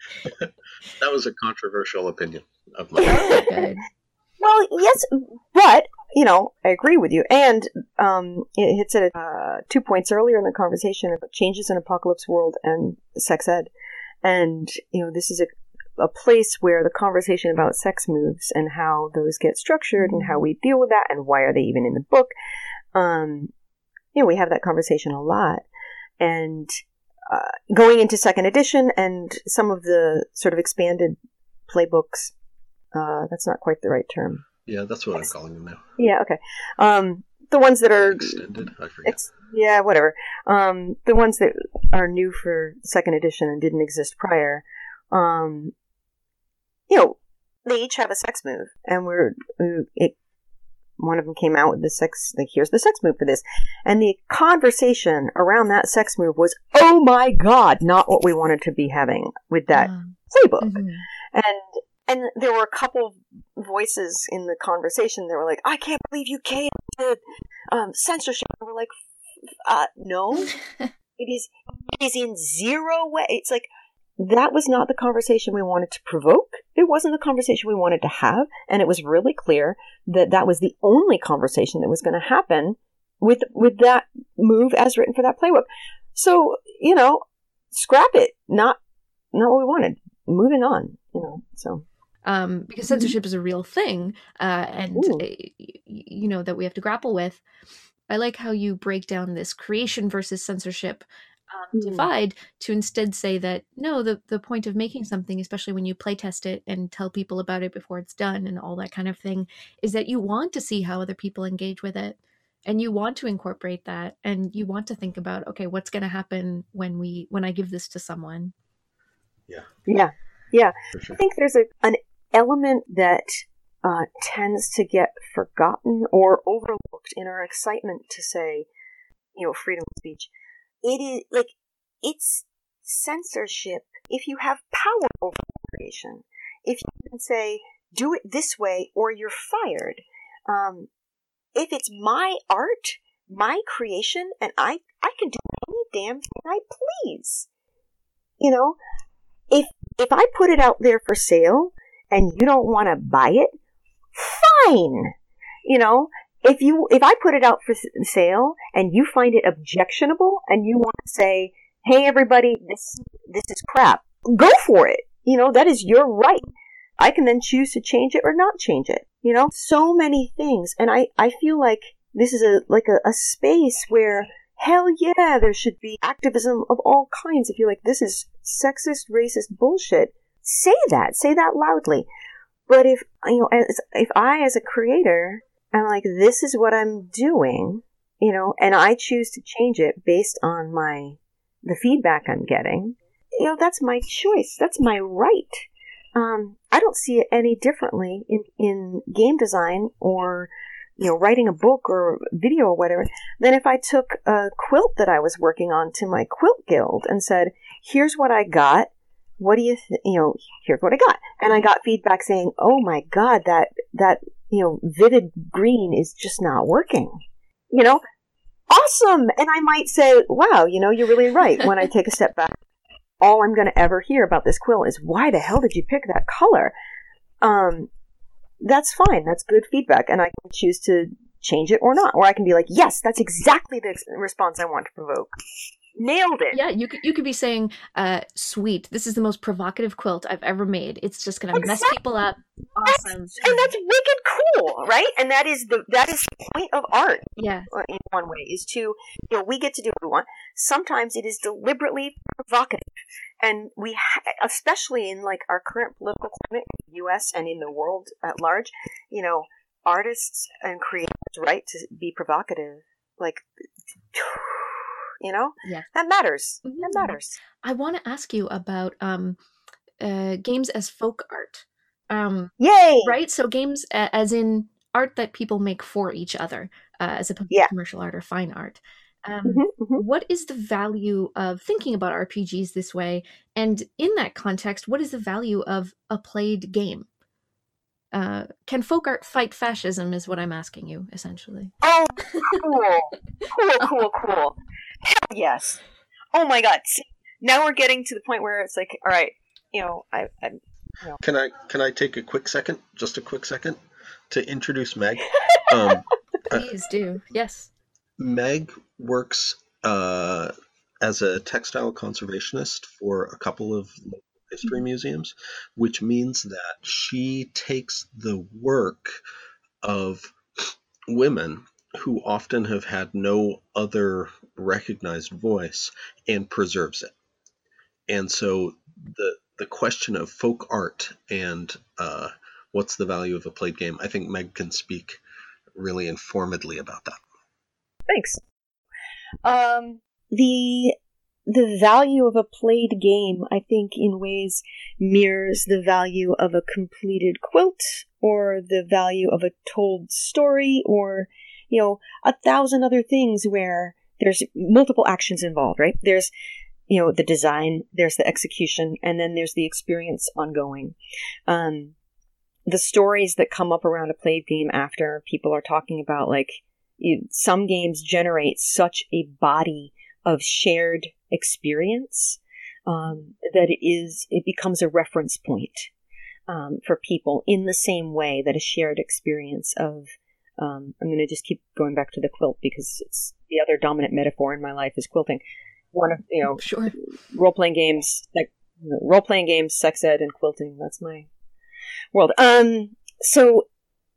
Speaker 3: That was a controversial opinion of mine.
Speaker 1: Oh, good.
Speaker 2: Well, yes, but, you know, I agree with you. And um, it hits at uh, two points earlier in the conversation about changes in Apocalypse World and sex ed. And, you know, this is a, a place where the conversation about sex moves and how those get structured and how we deal with that and why are they even in the book. Um, you know, we have that conversation a lot. And uh, going into second edition and some of the sort of expanded playbooks, Uh, that's not quite the right term.
Speaker 3: Yeah, that's what I'm calling them now.
Speaker 2: Yeah, okay. Um, the ones that are
Speaker 3: extended, I forget.
Speaker 2: Ex- yeah, whatever. Um, the ones that are new for second edition and didn't exist prior. Um, you know, they each have a sex move, and we're it. One of them came out with the sex. Like, here's the sex move for this, and the conversation around that sex move was, "Oh my God!" Not what we wanted to be having with that
Speaker 1: Yeah.
Speaker 2: playbook,
Speaker 1: Mhm.
Speaker 2: and. And there were a couple voices in the conversation that were like, I can't believe you came to um, censorship. And we're like, uh, no, it is, it is in zero way. It's like, that was not the conversation we wanted to provoke. It wasn't the conversation we wanted to have. And it was really clear that that was the only conversation that was going to happen with, with that move as written for that playbook. So, you know, scrap it. Not, not what we wanted. Moving on, you know, so.
Speaker 1: Um, because censorship is a real thing, uh, and
Speaker 2: Ooh.
Speaker 1: uh, you know that we have to grapple with. I like how you break down this creation versus censorship um,
Speaker 2: Mm.
Speaker 1: divide to instead say that no, the the point of making something, especially when you playtest it and tell people about it before it's done and all that kind of thing, is that you want to see how other people engage with it, and you want to incorporate that, and you want to think about, okay, what's going to happen when we when I give this to someone.
Speaker 3: Yeah.
Speaker 2: Yeah. Yeah.
Speaker 3: For sure.
Speaker 2: I think there's a an element that uh, tends to get forgotten or overlooked in our excitement to say, you know, freedom of speech. It is like, it's censorship if you have power over creation. If you can say, do it this way or you're fired. Um, if it's my art, my creation, and I, I can do any damn thing I please. You know, if if I put it out there for sale, and you don't want to buy it, fine. You know, if you if I put it out for sale and you find it objectionable and you want to say, "Hey, everybody, this this is crap," go for it. You know, that is your right. I can then choose to change it or not change it. You know, so many things, and I I feel like this is a like a, a space where, hell yeah, there should be activism of all kinds. If you're like, this is sexist, racist bullshit, say that. Say that loudly. But if, you know, as, if I, as a creator, am like, this is what I'm doing, you know, and I choose to change it based on my, the feedback I'm getting, you know, that's my choice. That's my right. Um, I don't see it any differently in, in game design or, you know, writing a book or video or whatever, than if I took a quilt that I was working on to my quilt guild and said, here's what I got. What do you, th- you know, here's what I got. And I got feedback saying, oh my God, that, that, you know, vivid green is just not working. You know, awesome. And I might say, wow, you know, you're really right. When I take a step back, all I'm going to ever hear about this quilt is, why the hell did you pick that color? Um, that's fine. That's good feedback. And I can choose to change it or not. Or I can be like, yes, that's exactly the response I want to provoke. Nailed it.
Speaker 1: Yeah, you could you could be saying, uh, sweet, this is the most provocative quilt I've ever made. It's just gonna
Speaker 2: Exactly.
Speaker 1: mess people up. Awesome.
Speaker 2: That's, and that's wicked cool, right? And that is the that is the point of art.
Speaker 1: Yeah.
Speaker 2: In one way, is to, you know, we get to do what we want. Sometimes it is deliberately provocative, and we, ha- especially in like our current political climate in the U S and in the world at large, you know, artists and creators' right to be provocative, like, you know,
Speaker 1: Yeah.
Speaker 2: that matters.
Speaker 1: Mhm.
Speaker 2: That matters.
Speaker 1: I want to ask you about um, uh, games as folk art. Um,
Speaker 2: Yay!
Speaker 1: right? So games a- as in art that people make for each other, uh, as opposed
Speaker 2: Yeah.
Speaker 1: to commercial art or fine art. Um,
Speaker 2: Mm-hmm, mm-hmm.
Speaker 1: What is the value of thinking about R P Gs this way? And in that context, what is the value of a played game? Uh, can folk art fight fascism is what I'm asking you, essentially.
Speaker 2: Oh, cool. Cool, cool, cool. Hell yes. Oh my god. See, now we're getting to the point where it's like, all right, you know, I, I you know.
Speaker 3: Can I can I take a quick second, just a quick second, to introduce Meg? Um,
Speaker 1: Please do. Yes.
Speaker 3: Meg works uh, as a textile conservationist for a couple of history museums, which means that she takes the work of women who often have had no other recognized voice and preserves it. And so the the question of folk art and uh, what's the value of a played game, I think Meg can speak really informedly about that.
Speaker 2: Thanks. Um, the the value of a played game, I think, in ways mirrors the value of a completed quilt, or the value of a told story, or, you know, a thousand other things where there's multiple actions involved, right? There's, you know, the design, there's the execution, and then there's the experience ongoing. Um, the stories that come up around a played game after people are talking about, like, you, some games generate such a body of shared experience um, that it is it becomes a reference point um, for people in the same way that a shared experience of um, I'm going to just keep going back to the quilt because it's the other dominant metaphor in my life is quilting. One of you know
Speaker 1: sure.
Speaker 2: role playing games like you know, role playing games, sex ed, and quilting. That's my world. Um, so.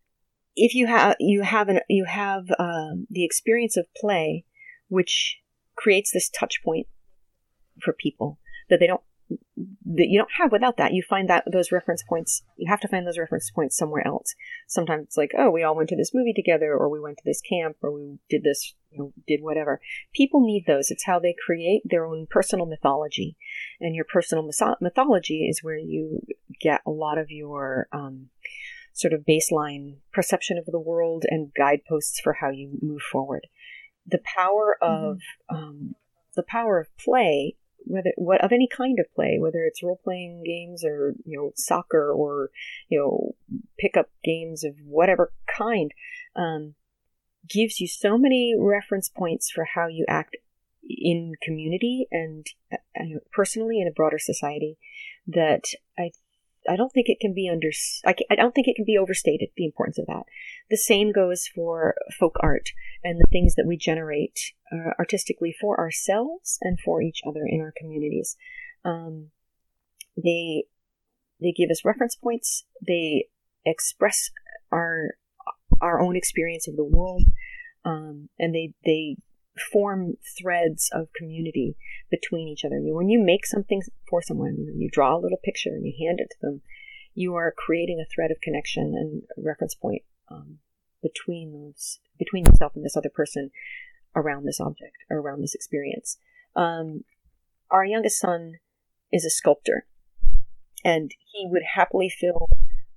Speaker 2: If you have you have an you have um, the experience of play, which creates this touch point for people that they don't that you don't have without that. You find that those reference points. You have to find those reference points somewhere else. Sometimes it's like, oh, we all went to this movie together, or we went to this camp, or we did this, you know, did whatever. People need those. It's how they create their own personal mythology, and your personal mythology is where you get a lot of your um, sort of baseline perception of the world and guideposts for how you move forward. The power of mm-hmm. um, the power of play, whether what of any kind of play, whether it's role playing games or you know soccer or you know pickup games of whatever kind, um, gives you so many reference points for how you act in community and uh, personally in a broader society that I. I don't think it can be under. I, I don't think it can be overstated, the importance of that. The same goes for folk art and the things that we generate uh, artistically for ourselves and for each other in our communities. Um, they they give us reference points. They express our our own experience of the world, um, and they they form threads of community between each other. You, when you make something for someone, you, know, you draw a little picture and you hand it to them, you are creating a thread of connection and a reference point um, between those, between yourself and this other person around this object or around this experience. Um, our youngest son is a sculptor, and he would happily fill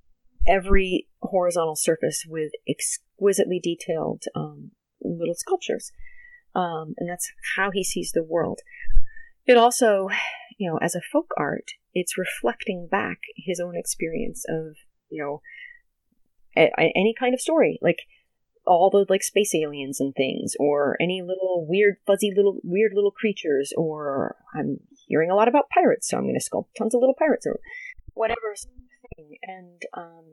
Speaker 2: every horizontal surface with exquisitely detailed um, little sculptures. Um, and that's how he sees the world. It also, you know, as a folk art, it's reflecting back his own experience of, you know, a, a, any kind of story, like all the like space aliens and things, or any little weird, fuzzy little, weird little creatures, or I'm hearing a lot about pirates, so I'm going to sculpt tons of little pirates, or whatever thing. And um,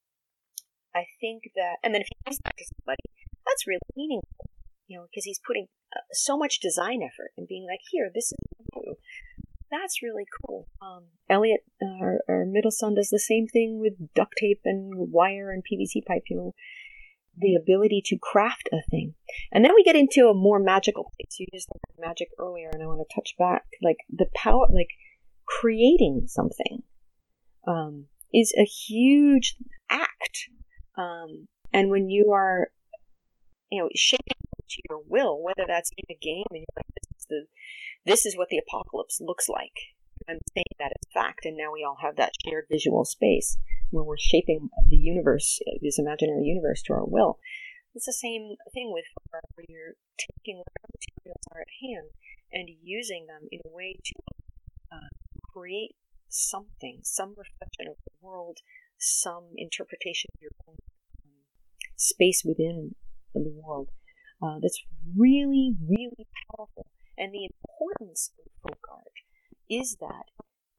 Speaker 2: I think that, and then if he gives that to somebody, that's really meaningful. You know, because he's putting uh, so much design effort and being like, here, this is you. That's really cool. Um, Elliot, uh, our, our middle son, does the same thing with duct tape and wire and P V C pipe, you know, the ability to craft a thing. And then we get into a more magical place. You used the word magic earlier, and I want to touch back. Like, the power, like, creating something um, is a huge act. Um, and when you are, you know, shaping to your will, whether that's in a game and you're like, this is the this is what the apocalypse looks like. I'm saying that as fact, and now we all have that shared visual space where we're shaping the universe, this imaginary universe, to our will. It's the same thing with art, where you're taking whatever materials are at hand and using them in a way to uh, create something, some reflection of the world some interpretation of your own space within the world. Uh, that's really, really powerful. And the importance of folk art is that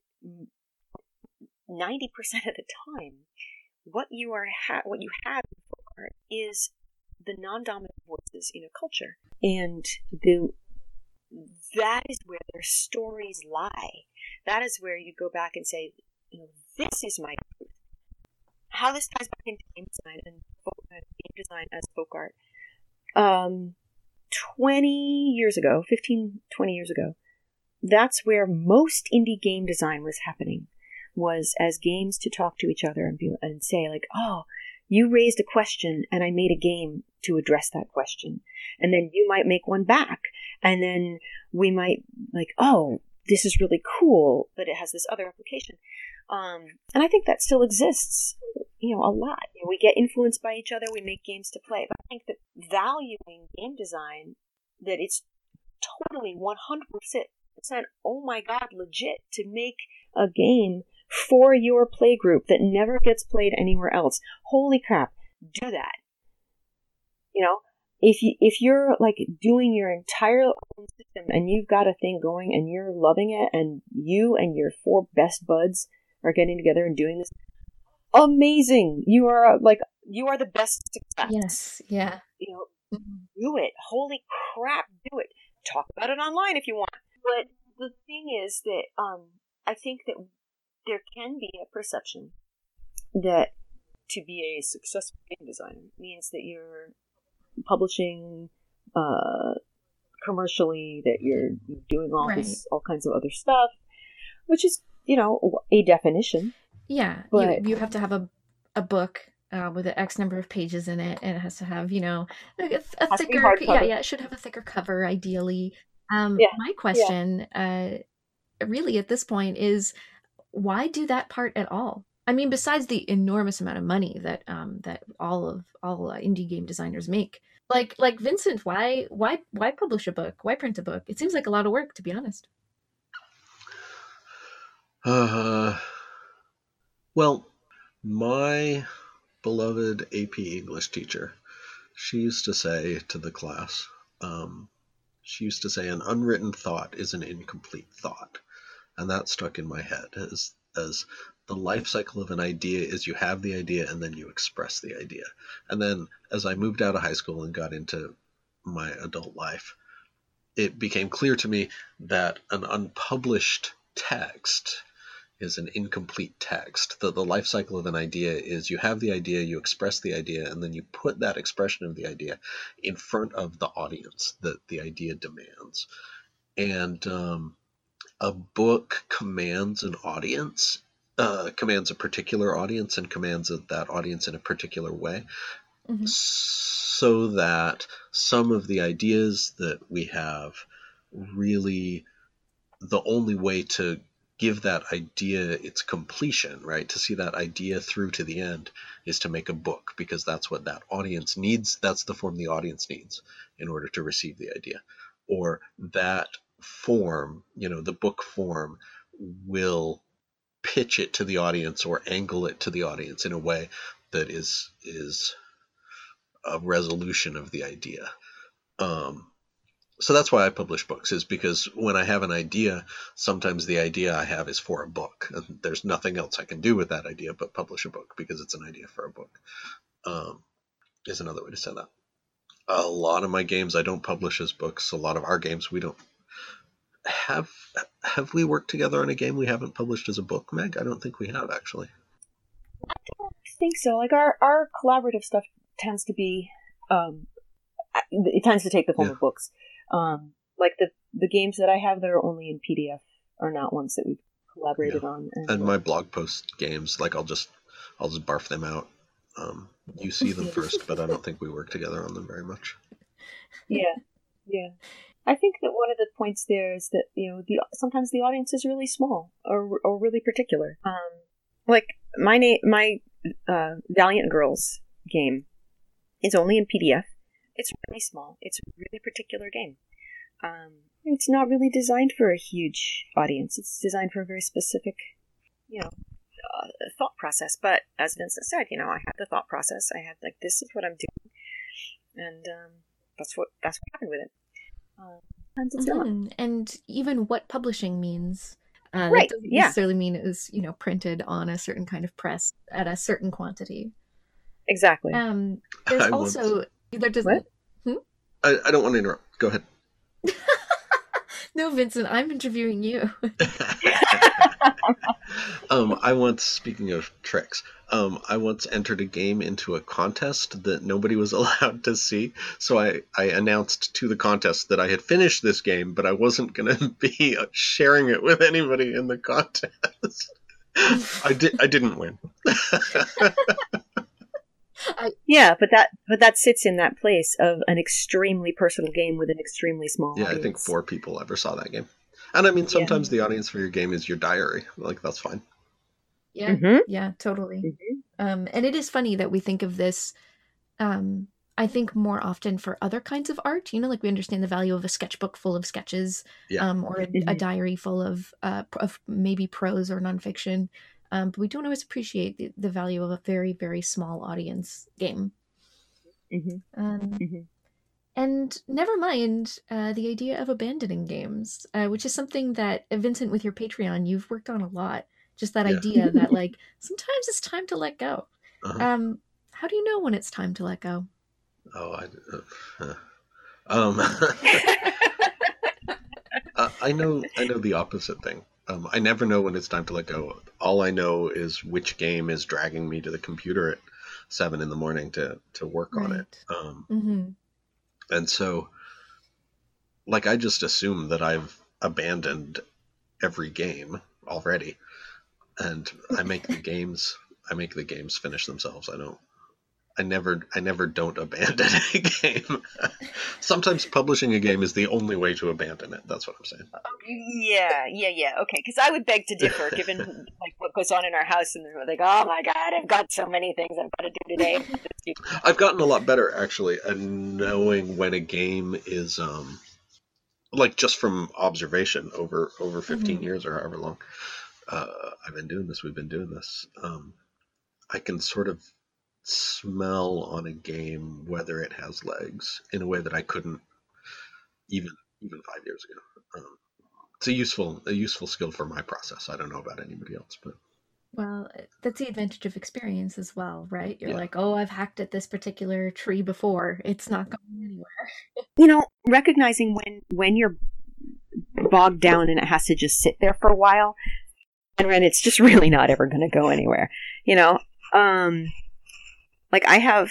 Speaker 2: ninety percent of the time, what you are ha- what you have in folk art is the non-dominant voices in a culture, and the that is where their stories lie. That is where you go back and say, you know, this is my truth. How this ties back into game design and folk, uh, game design as folk art. Um, twenty years ago, fifteen, twenty years ago, that's where most indie game design was happening, was as games to talk to each other and be, and say like, oh, you raised a question and I made a game to address that question. And then you might make one back. And then we might like, oh, this is really cool, but it has this other application. Um, and I think that still exists, you know, a lot. You know, we get influenced by each other. We make games to play. But I think that valuing game design, that it's totally one hundred percent, oh my God, legit to make a game for your play group that never gets played anywhere else. Holy crap, do that. You know, if you if you're like doing your entire own system and you've got a thing going and you're loving it, and you and your four best buds are getting together and doing this, amazing. You are like you are the best success.
Speaker 1: Yes, yeah.
Speaker 2: You know, do it. Holy crap, do it. Talk about it online if you want. But the thing is that um, I think that there can be a perception that to be a successful game designer means that you're publishing uh, commercially, that you're doing all
Speaker 1: right.
Speaker 2: this, all kinds of other stuff, which is, you know, a definition.
Speaker 1: Yeah,
Speaker 2: but
Speaker 1: you you have to have a a book uh, with an X number of pages in it, and it has to have, you know, a, a thicker. Yeah, yeah, it should have a thicker cover, ideally. Um,
Speaker 2: yeah,
Speaker 1: my question, yeah. uh, really, at this point, is why do that part at all? I mean, besides the enormous amount of money that um, that all of all uh, indie game designers make, like like Vincent, why why why publish a book? Why print a book? It seems like a lot of work, to be honest.
Speaker 3: Uh, well, my beloved A P English teacher, she used to say to the class, um, she used to say, an unwritten thought is an incomplete thought. And that stuck in my head as, as the life cycle of an idea is you have the idea and then you express the idea. And then as I moved out of high school and got into my adult life, it became clear to me that an unpublished text is an incomplete text. That the life cycle of an idea is you have the idea, you express the idea, and then you put that expression of the idea in front of the audience that the idea demands. And um, a book commands an audience, uh, commands a particular audience, and commands that audience in a particular way, mm-hmm. so that some of the ideas that we have really, the only way to give that idea its completion, right, to see that idea through to the end, is to make a book, because that's what that audience needs. That's the form the audience needs in order to receive the idea. Or that form, you know, the book form will pitch it to the audience or angle it to the audience in a way that is is a resolution of the idea. Um, so that's why I publish books, is because when I have an idea, sometimes the idea I have is for a book, and there's nothing else I can do with that idea but publish a book because it's an idea for a book. Um, is another way to say that. A lot of my games I don't publish as books. A lot of our games we don't. Have have we worked together on a game we haven't published as a book, Meg? I don't think we have, actually.
Speaker 2: I don't think so. Like our, our collaborative stuff tends to be, um, it tends to take the form yeah. of books. Um, like the the games that I have that are only in P D F are not ones that we've collaborated yeah. on.
Speaker 3: And, and my blog post games, like I'll just I'll just barf them out. Um, you see them first, but I don't think we work together on them very much.
Speaker 2: Yeah, yeah. I think that one of the points there is that, you know, the sometimes the audience is really small or or really particular. Um, like my name, my uh, Valiant Girls game is only in P D F. It's really small. It's a really particular game. Um, it's not really designed for a huge audience. It's designed for a very specific, you know, uh, thought process. But as Vincent said, you know, I had the thought process. I had like, this is what I'm doing, and um, that's what that's what happened with it. Um, and, it's
Speaker 1: mm-hmm. and even what publishing means. Uh,
Speaker 2: right.
Speaker 1: That doesn't
Speaker 2: yeah.
Speaker 1: necessarily mean it was, you know, printed on a certain kind of press at a certain quantity.
Speaker 2: Exactly.
Speaker 1: Um, there's
Speaker 3: I
Speaker 1: also there doesn't.
Speaker 2: Hmm?
Speaker 3: I, I don't want to interrupt. Go ahead.
Speaker 1: No, Vincent, I'm interviewing you.
Speaker 3: um, I once, speaking of tricks, um, I once entered a game into a contest that nobody was allowed to see. So I, I announced to the contest that I had finished this game, but I wasn't going to be sharing it with anybody in the contest. I did. I didn't win.
Speaker 2: I, yeah, but that but that sits in that place of an extremely personal game with an extremely small
Speaker 3: yeah,
Speaker 2: audience.
Speaker 3: I think four people ever saw that game. And I mean, sometimes yeah. the audience for your game is your diary. Like, that's fine.
Speaker 1: Yeah, mm-hmm. yeah, totally. Mm-hmm. Um, and it is funny that we think of this, um, I think, more often for other kinds of art. You know, like we understand the value of a sketchbook full of sketches, yeah. um, or a, mm-hmm. a diary full of, uh, of maybe prose or nonfiction. Um, but we don't always appreciate the, the value of a very, very small audience game. Mm-hmm. Um, mm-hmm. And never mind uh, the idea of abandoning games, uh, which is something that, uh, Vincent, with your Patreon, you've worked on a lot. Just that yeah. idea that, like, sometimes it's time to let go. Uh-huh. Um, how do you know when it's time to let go?
Speaker 3: Oh, I, uh, um, uh, I know, I know the opposite thing. Um, I never know when it's time to let go. All I know is which game is dragging me to the computer at seven in the morning to, to work right. on it. Um, mm-hmm. And so, like, I just assume that I've abandoned every game already, and I make the games. I make the games finish themselves. I don't. I never, I never don't abandon a game. Sometimes publishing a game is the only way to abandon it. That's what I'm saying.
Speaker 2: Yeah, yeah, yeah. Okay, because I would beg to differ, given like what goes on in our house, and they're like, "Oh my God, I've got so many things I've got to do today."
Speaker 3: I've gotten a lot better actually at knowing when a game is, um, like just from observation over over fifteen mm-hmm. years or however long uh, I've been doing this. We've been doing this. Um, I can sort of smell on a game whether it has legs in a way that I couldn't even even five years ago. Um, it's a useful a useful skill for my process. I don't know about anybody else, but
Speaker 1: well, that's the advantage of experience as well, right? You're
Speaker 3: yeah.
Speaker 1: like, oh, I've hacked at this particular tree before. It's not going anywhere.
Speaker 2: You know, recognizing when when you're bogged down and it has to just sit there for a while, and when it's just really not ever going to go anywhere. You know. Um, Like I have,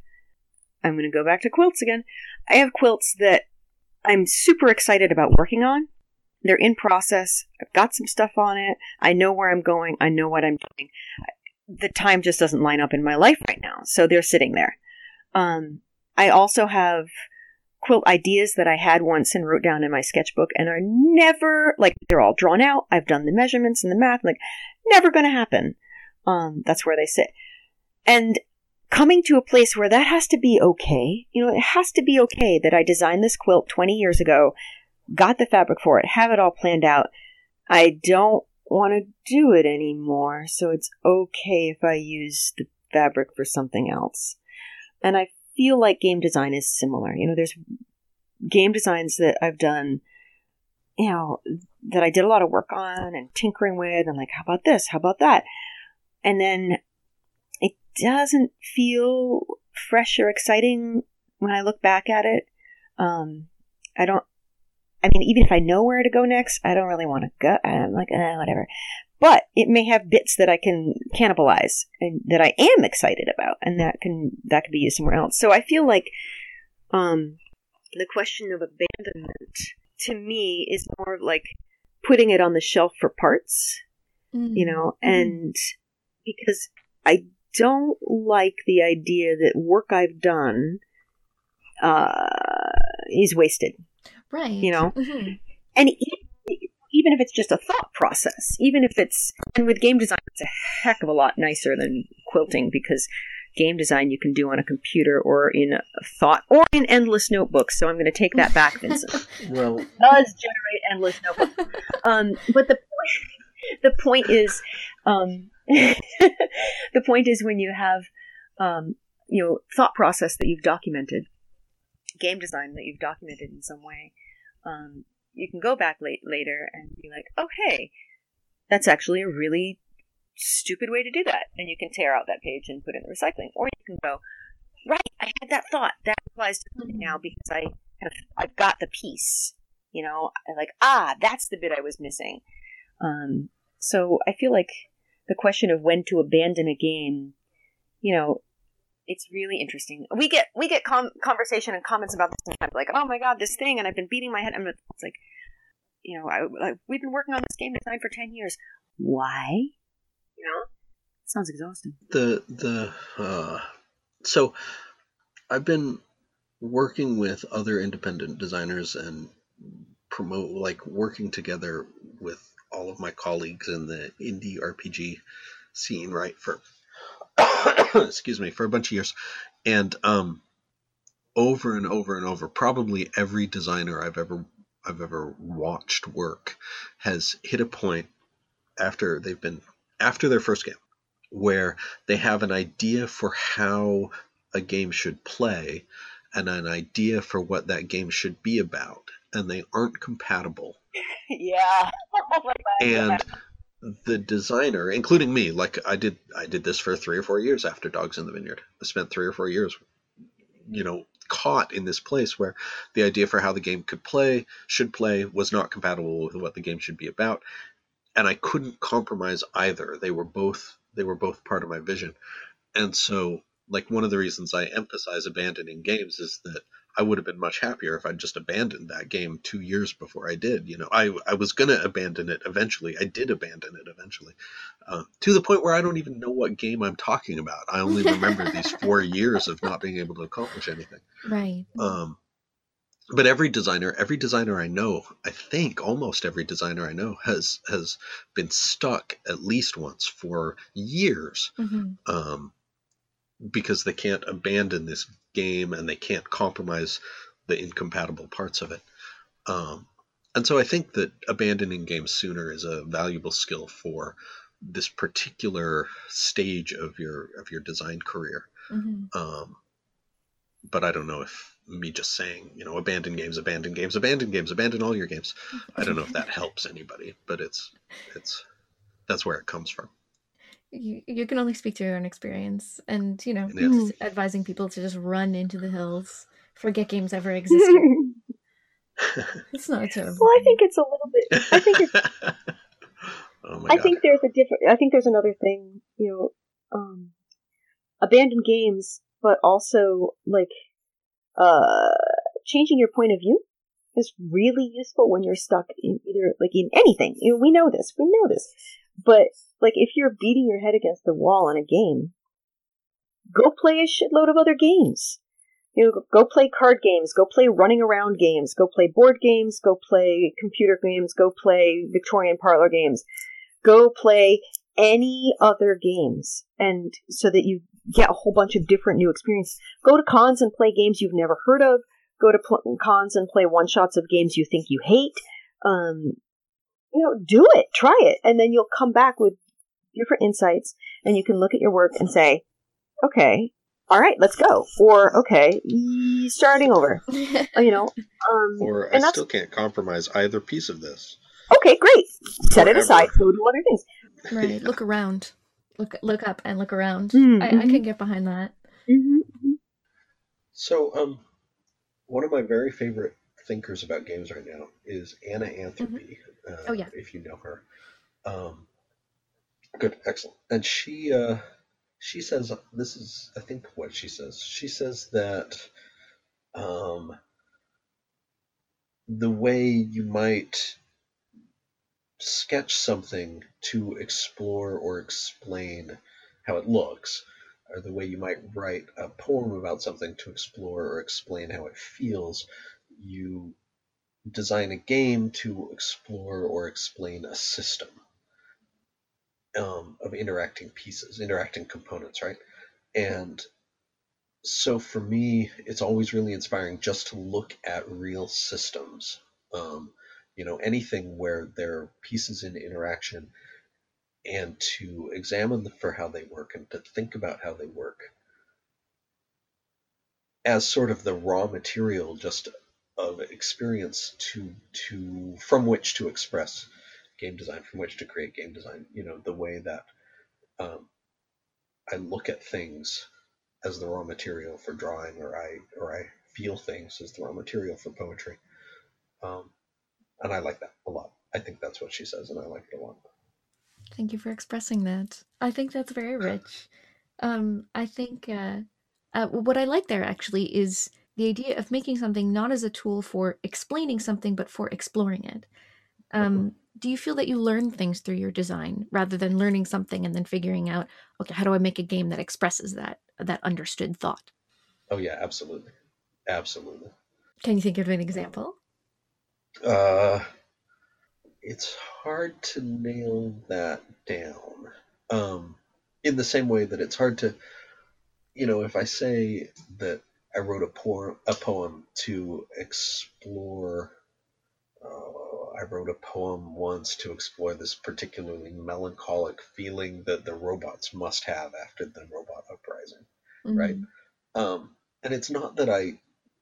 Speaker 2: I'm going to go back to quilts again. I have quilts that I'm super excited about working on. They're in process. I've got some stuff on it. I know where I'm going. I know what I'm doing. The time just doesn't line up in my life right now. So they're sitting there. Um, I also have quilt ideas that I had once and wrote down in my sketchbook and are never, like, they're all drawn out. I've done the measurements and the math. Like, never going to happen. Um, that's where they sit. And coming to a place where that has to be okay. You know, it has to be okay that I designed this quilt twenty years ago, got the fabric for it, have it all planned out. I don't want to do it anymore, so it's okay if I use the fabric for something else. And I feel like game design is similar. You know, there's game designs that I've done, you know, that I did a lot of work on and tinkering with, and like, how about this? How about that? And then it doesn't feel fresh or exciting when I look back at it. Um, I don't, I mean, even if I know where to go next, I don't really want to go. I'm like, eh, whatever. But it may have bits that I can cannibalize and that I am excited about, and that can, that can be used somewhere else. So I feel like, um, the question of abandonment to me is more like putting it on the shelf for parts, mm-hmm. you know, and because I don't like the idea that work I've done uh, is wasted.
Speaker 1: Right.
Speaker 2: You know?
Speaker 1: Mm-hmm.
Speaker 2: And even, even if it's just a thought process, even if it's, and with game design, it's a heck of a lot nicer than quilting, because game design you can do on a computer or in a thought or in endless notebooks. So I'm going to take that back, Vincent.
Speaker 3: Well,
Speaker 2: it does generate endless notebooks. Um, but the point, the point is, um, The point is when you have, um, you know, thought process that you've documented, game design that you've documented in some way, um, you can go back late, later and be like, oh, hey, that's actually a really stupid way to do that. And you can tear out that page and put it in the recycling. Or you can go, right, I had that thought. That applies to something now because I have, I've got the piece. You know, I like, ah, that's the bit I was missing. Um, so I feel like the question of when to abandon a game, you know, it's really interesting. We get we get com- conversation and comments about this sometimes, like, oh my god, this thing, and I've been beating my head. And it's like, you know, I, I, we've been working on this game design for ten years. Why? You know, it sounds exhausting.
Speaker 3: The the uh, so I've been working with other independent designers and promote like working together with all of my colleagues in the indie R P G scene, right, for excuse me, for a bunch of years. And um over and over and over, probably every designer I've ever I've ever watched work has hit a point after they've been after their first game where they have an idea for how a game should play and an idea for what that game should be about, and they aren't compatible.
Speaker 2: Yeah. Oh my God.
Speaker 3: And the designer, including me, like I did I did this for three or four years after Dogs in the Vineyard. I spent three or four years, you know, caught in this place where the idea for how the game could play, should play, was not compatible with what the game should be about. And I couldn't compromise either. They were both they were both part of my vision. And so, like, one of the reasons I emphasize abandoning games is that I would have been much happier if I'd just abandoned that game two years before I did. You know, I, I was going to abandon it eventually. I did abandon it eventually, uh, to the point where I don't even know what game I'm talking about. I only remember these four years of not being able to accomplish anything.
Speaker 1: Right.
Speaker 3: Um, but every designer, every designer I know, I think almost every designer I know has has been stuck at least once for years.
Speaker 1: Mm-hmm.
Speaker 3: Um, because they can't abandon this game and they can't compromise the incompatible parts of it. Um, and so I think that abandoning games sooner is a valuable skill for this particular stage of your of your design career.
Speaker 1: Mm-hmm.
Speaker 3: Um, but I don't know if me just saying, you know, abandon games, abandon games, abandon games, abandon all your games. I don't know if that helps anybody, but it's it's that's where it comes from.
Speaker 1: You, you can only speak to your own experience, and, you know,
Speaker 3: Yeah.
Speaker 1: just advising people to just run into the hills, forget games ever existed. It's not a terrible.
Speaker 2: Well, I think it's a little bit. I think it's.
Speaker 3: Oh my
Speaker 2: I
Speaker 3: God.
Speaker 2: think there's a different. I think there's another thing. You know, um, abandon games, but also like, uh, changing your point of view is really useful when you're stuck in either like in anything. You know, we know this. We know this. But, like, if you're beating your head against the wall in a game, go play a shitload of other games. You know, go play card games, go play running around games, go play board games, go play computer games, go play Victorian parlor games. Go play any other games, and so that you get a whole bunch of different new experiences. Go to cons and play games you've never heard of. Go to pl- cons and play one-shots of games you think you hate. Um... You know, do it, try it, and then you'll come back with different insights, and you can look at your work and say, okay, all right, let's go. Or, okay, starting over. You know, um,
Speaker 3: or I
Speaker 2: and that's,
Speaker 3: still can't compromise either piece of this.
Speaker 2: Okay, great. Set
Speaker 3: Forever.
Speaker 2: it aside. Go do other things.
Speaker 1: Right.
Speaker 3: Yeah.
Speaker 1: Look around. Look look up and look around.
Speaker 2: Mm-hmm.
Speaker 1: I, I can get behind that.
Speaker 2: Mm-hmm.
Speaker 3: So, um, one of my very favorite thinkers about games right now is Anna Anthropy. Uh,
Speaker 1: Oh, yeah.
Speaker 3: If you know her. Um, good, excellent. And she uh, she says, this is, I think, what she says. She says that um, the way you might sketch something to explore or explain how it looks, or the way you might write a poem about something to explore or explain how it feels, you design a game to explore or explain a system um, of interacting pieces, interacting components, right? And so for me, it's always really inspiring just to look at real systems. Um, you know, anything where there are pieces in interaction and to examine them for how they work and to think about how they work as sort of the raw material just of experience to to from which to express game design, from which to create game design. You know, the way that um, I look at things as the raw material for drawing, or I or I feel things as the raw material for poetry. Um, and I like that a lot. I think that's what she says, and I like it a lot.
Speaker 1: Thank you for expressing that. I think that's very rich. Um, I think uh, uh, what I like there actually is the idea of making something not as a tool for explaining something, but for exploring it. Um, do you feel that you learn things through your design rather than learning something and then figuring out, okay, how do I make a game that expresses that that understood thought?
Speaker 3: Oh yeah, absolutely, absolutely.
Speaker 1: Can you think of an example?
Speaker 3: Uh, it's hard to nail that down. Um, in the same way that it's hard to, you know, if I say that I wrote a poem, a poem to explore. Uh, I wrote a poem once to explore this particularly melancholic feeling that the robots must have after the robot uprising, right?
Speaker 1: Mm-hmm.
Speaker 3: Um, and it's not that I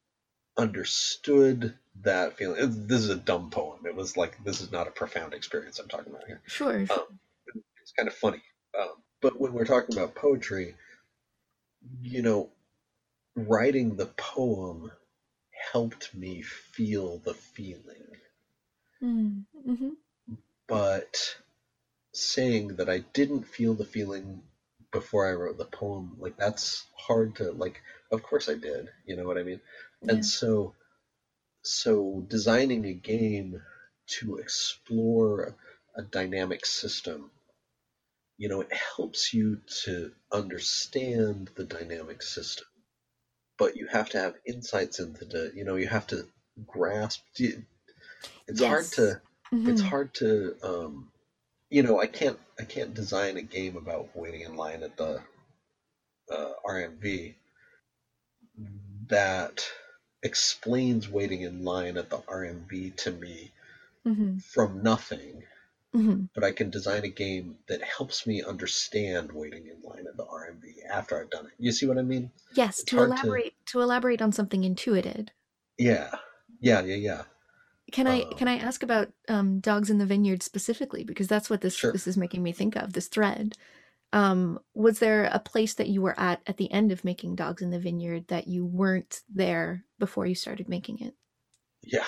Speaker 3: understood that feeling. It, this is a dumb poem. It was like, this is not a profound experience I'm talking about here.
Speaker 1: Sure, sure.
Speaker 3: Um, it's kind of funny. Um, but when we're talking about poetry, you know, writing the poem helped me feel the feeling.
Speaker 1: Mm-hmm.
Speaker 3: But saying that I didn't feel the feeling before I wrote the poem, like that's hard to like. Of course I did, you know what I mean?
Speaker 1: Yeah.
Speaker 3: And so, so designing a game to explore a dynamic system, you know, it helps you to understand the dynamic system, but you have to have insights into the, you know, you have to grasp. It's hard
Speaker 1: Yes.
Speaker 3: to, it's
Speaker 1: Mm-hmm.
Speaker 3: hard to. Um, you know, I can't I can't design a game about waiting in line at the uh, R M V that explains waiting in line at the R M V to me
Speaker 1: Mm-hmm.
Speaker 3: from nothing,
Speaker 1: Mm-hmm.
Speaker 3: but I can design a game that helps me understand waiting in line at the R M V after I've done it. You see what I mean?
Speaker 1: Yes,
Speaker 3: It's
Speaker 1: to
Speaker 3: hard to,
Speaker 1: elaborate to elaborate on something intuited.
Speaker 3: yeah, yeah, yeah, yeah.
Speaker 1: Can I can
Speaker 3: Um,
Speaker 1: I ask about um, Dogs in the Vineyard specifically, because that's what this
Speaker 3: sure.
Speaker 1: this is making me think of, this thread. Um, was there a place that you were at at the end of making Dogs in the Vineyard that you weren't there before you started making it?
Speaker 3: Yeah.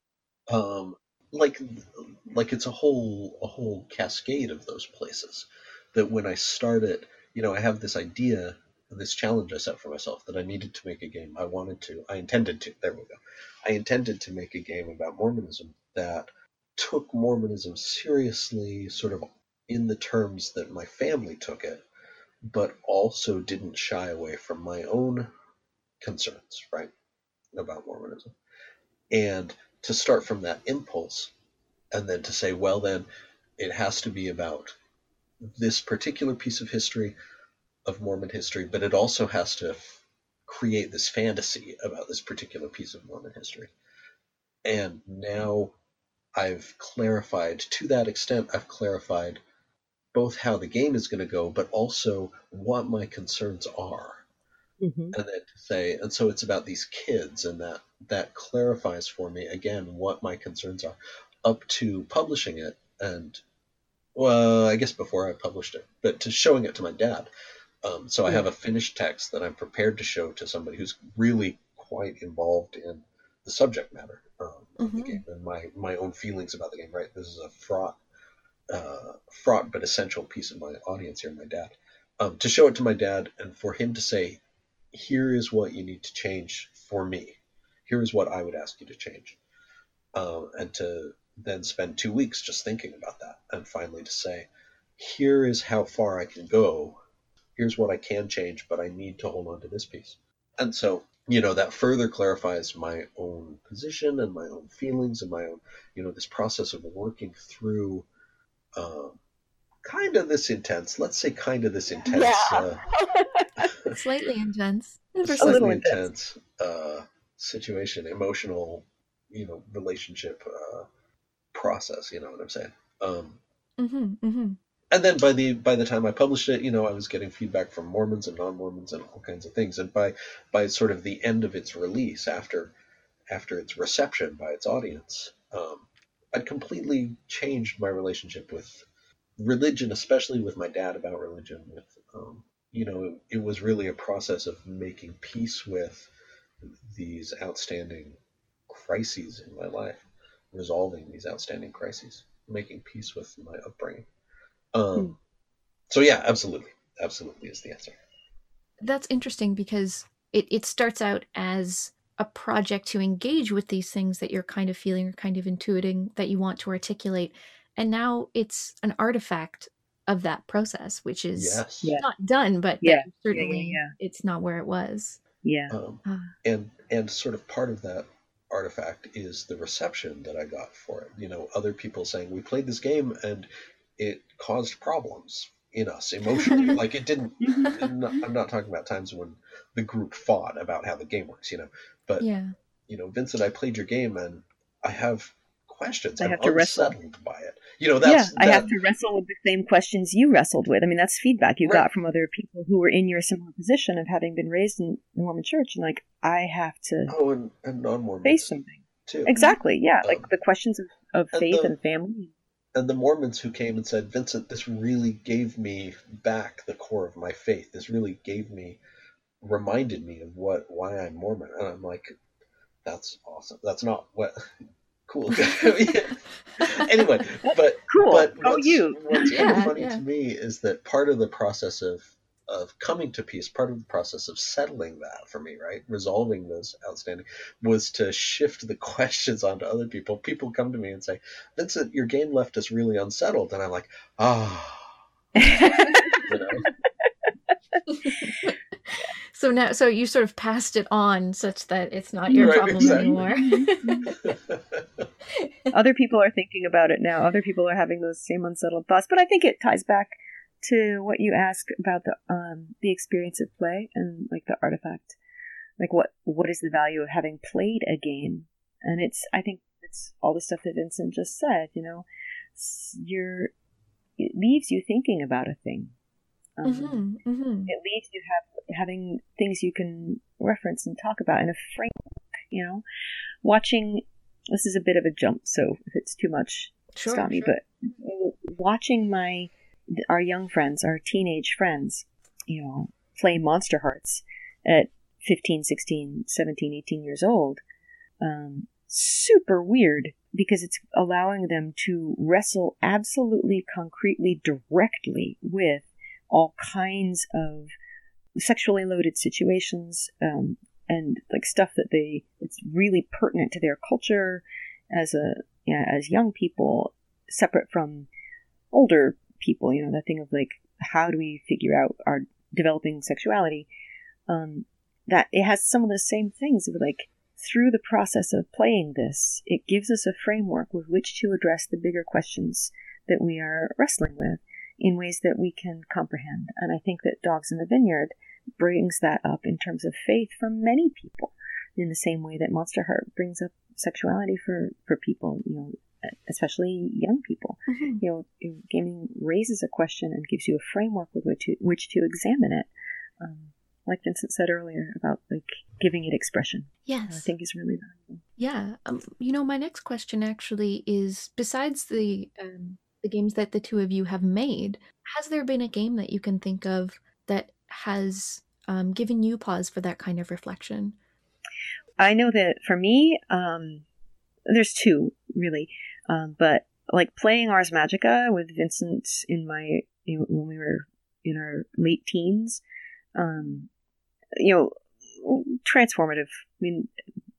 Speaker 3: Um, like like it's a whole a whole cascade of those places that when I started, you know, I have this idea, this challenge I set for myself that I needed to make a game. I wanted to, I intended to, there we go. I intended to make a game about Mormonism that took Mormonism seriously, sort of in the terms that my family took it, but also didn't shy away from my own concerns, right, about Mormonism. And to start from that impulse, and then to say, well, then it has to be about this particular piece of history, of Mormon history, but it also has to f- create this fantasy about this particular piece of Mormon history. And now I've clarified, to that extent, I've clarified both how the game is going to go, but also what my concerns are.
Speaker 2: Mm-hmm.
Speaker 3: And then to say, and so it's about these kids, and that that clarifies for me again what my concerns are, up to publishing it, and well, I guess before I published it, but to showing it to my dad. Um, so I
Speaker 2: Yeah.
Speaker 3: have a finished text that I'm prepared to show to somebody who's really quite involved in the subject matter um, of the
Speaker 1: Mm-hmm.
Speaker 3: game and my my own feelings about the game. Right, this is a fraught, uh, fraught but essential piece of my audience here, my dad. Um, to show it to my dad and for him to say, here is what you need to change for me. Here is what I would ask you to change. Um, and to then spend two weeks just thinking about that. And finally to say, here is how far I can go. Here's what I can change, but I need to hold on to this piece. And so, you know, that further clarifies my own position and my own feelings and my own, you know, this process of working through um, kind of this intense, let's say kind of this intense,
Speaker 2: Yeah.
Speaker 3: uh,
Speaker 1: Slightly intense.
Speaker 2: A little
Speaker 3: slightly
Speaker 1: Persistent.
Speaker 2: intense.
Speaker 3: intense uh, situation, emotional, you know, relationship uh, process. You know what I'm saying? Um,
Speaker 1: Mm-hmm. Mm-hmm.
Speaker 3: and then by the by the time I published it, you know, I was getting feedback from Mormons and non-Mormons and all kinds of things. And by by sort of the end of its release, after after its reception by its audience, um, I'd completely changed my relationship with religion, especially with my dad about religion. With um, you know, it, it was really a process of making peace with these outstanding crises in my life, resolving these outstanding crises, making peace with my upbringing. Um,
Speaker 2: Hmm.
Speaker 3: So yeah, absolutely, absolutely is the answer.
Speaker 1: That's interesting because it, it starts out as a project to engage with these things that you're kind of feeling or kind of intuiting that you want to articulate. And now it's an artifact of that process, which is
Speaker 3: Yes.
Speaker 2: Yeah.
Speaker 1: not done, but
Speaker 2: Yeah.
Speaker 1: that certainly
Speaker 2: Yeah, yeah, yeah.
Speaker 1: it's not where it was.
Speaker 2: Yeah.
Speaker 3: Um,
Speaker 1: Uh,
Speaker 3: and and sort of part of that artifact is the reception that I got for it. You know, other people saying we played this game and it caused problems in us emotionally. Like it didn't. I'm not, I'm not talking about times when the group fought about how the game works. You know, but
Speaker 1: yeah.
Speaker 3: you know, Vincent, I played your game and I have questions.
Speaker 2: I
Speaker 3: I'm
Speaker 2: have to wrestle.
Speaker 3: unsettled by it. You know, that's
Speaker 2: yeah, I
Speaker 3: that,
Speaker 2: have to wrestle with the same questions you wrestled with. I mean, that's feedback you
Speaker 3: Right.
Speaker 2: got from other people who were in your similar position of having been raised in the Mormon church. And like, I have to
Speaker 3: Oh, and, and non-Mormons
Speaker 2: face something.
Speaker 3: too.
Speaker 2: Exactly. Yeah. Like
Speaker 3: Um,
Speaker 2: the questions of, of
Speaker 3: and
Speaker 2: faith
Speaker 3: the-
Speaker 2: and family.
Speaker 3: And the Mormons who came and said, Vincent, this really gave me back the core of my faith. This really gave me, reminded me of what why I'm Mormon. And I'm like, that's awesome. That's not what, cool. Anyway, but
Speaker 2: Cool.
Speaker 3: but
Speaker 2: Oh,
Speaker 3: what's,
Speaker 2: you.
Speaker 3: what's kind of
Speaker 1: Yeah,
Speaker 3: funny
Speaker 1: yeah.
Speaker 3: to me is that part of the process of of coming to peace, part of the process of settling that for me, right, resolving those outstanding, was to shift the questions onto other people. People come to me and say, Vincent, your game left us really unsettled, and I'm like, ah, you know.
Speaker 1: So now, so you sort of passed it on such that it's not your
Speaker 3: Right,
Speaker 1: problem
Speaker 3: exactly.
Speaker 1: anymore.
Speaker 2: Other people are thinking about it now. Other people are having those same unsettled thoughts. But I think it ties back to what you asked about the um the experience of play and like the artifact. Like what what is the value of having played a game? And it's I think it's all the stuff that Vincent just said, you know. S- You're it leaves you thinking about a thing. Um,
Speaker 1: Mm-hmm, mm-hmm.
Speaker 2: It leaves you have having things you can reference and talk about in a framework, you know. Watching this is a bit of a jump, so if it's too much,
Speaker 1: Sure,
Speaker 2: stop me.
Speaker 1: sure.
Speaker 2: But watching my our young friends, our teenage friends, you know, play Monster Hearts at fifteen, sixteen, seventeen, eighteen years old, um, super weird because it's allowing them to wrestle absolutely concretely, directly with all kinds of sexually loaded situations, um, and like stuff that they it's really pertinent to their culture as a you know, as young people, separate from older people. You know, that thing of like, how do we figure out our developing sexuality? Um, that it has some of the same things of like, through the process of playing this, it gives us a framework with which to address the bigger questions that we are wrestling with in ways that we can comprehend. And I think that Dogs in the Vineyard brings that up in terms of faith for many people, in the same way that Monster Heart brings up sexuality for, for people, you know, especially young people.
Speaker 1: Mm-hmm.
Speaker 2: You know, gaming raises a question and gives you a framework with which to, which to examine it. Um, like Vincent said earlier about like giving it expression.
Speaker 1: Yes.
Speaker 2: I think is really valuable.
Speaker 1: Yeah. Um, you know, my next question actually is, besides the um, the games that the two of you have made, has there been a game that you can think of that has um, given you pause for that kind of reflection?
Speaker 2: I know that for me, um, there's two really, um, but like playing Ars Magica with Vincent in my you know, when we were in our late teens, um, you know, transformative. I mean,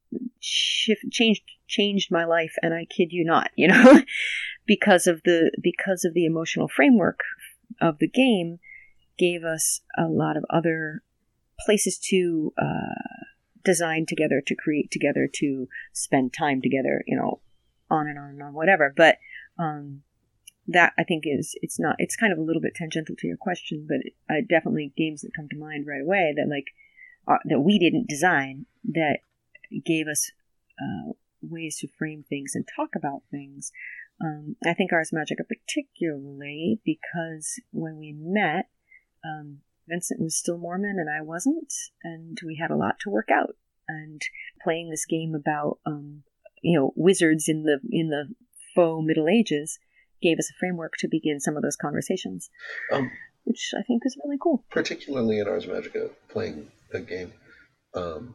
Speaker 2: shift, changed changed my life, and I kid you not, you know, because of the because of the emotional framework of the game, gave us a lot of other places to uh, design together, to create together, to spend time together, you know, on and on and on, whatever. But um, that I think is it's not it's kind of a little bit tangential to your question, but it, uh, definitely games that come to mind right away that like uh, that we didn't design that gave us uh, ways to frame things and talk about things. Um, I think Ars Magica particularly because when we met, um, Vincent was still Mormon and I wasn't, and we had a lot to work out. And playing this game about, um, you know, wizards in the in the faux Middle Ages gave us a framework to begin some of those conversations, um, which I think is really cool.
Speaker 3: Particularly in Ars Magica, playing a game um,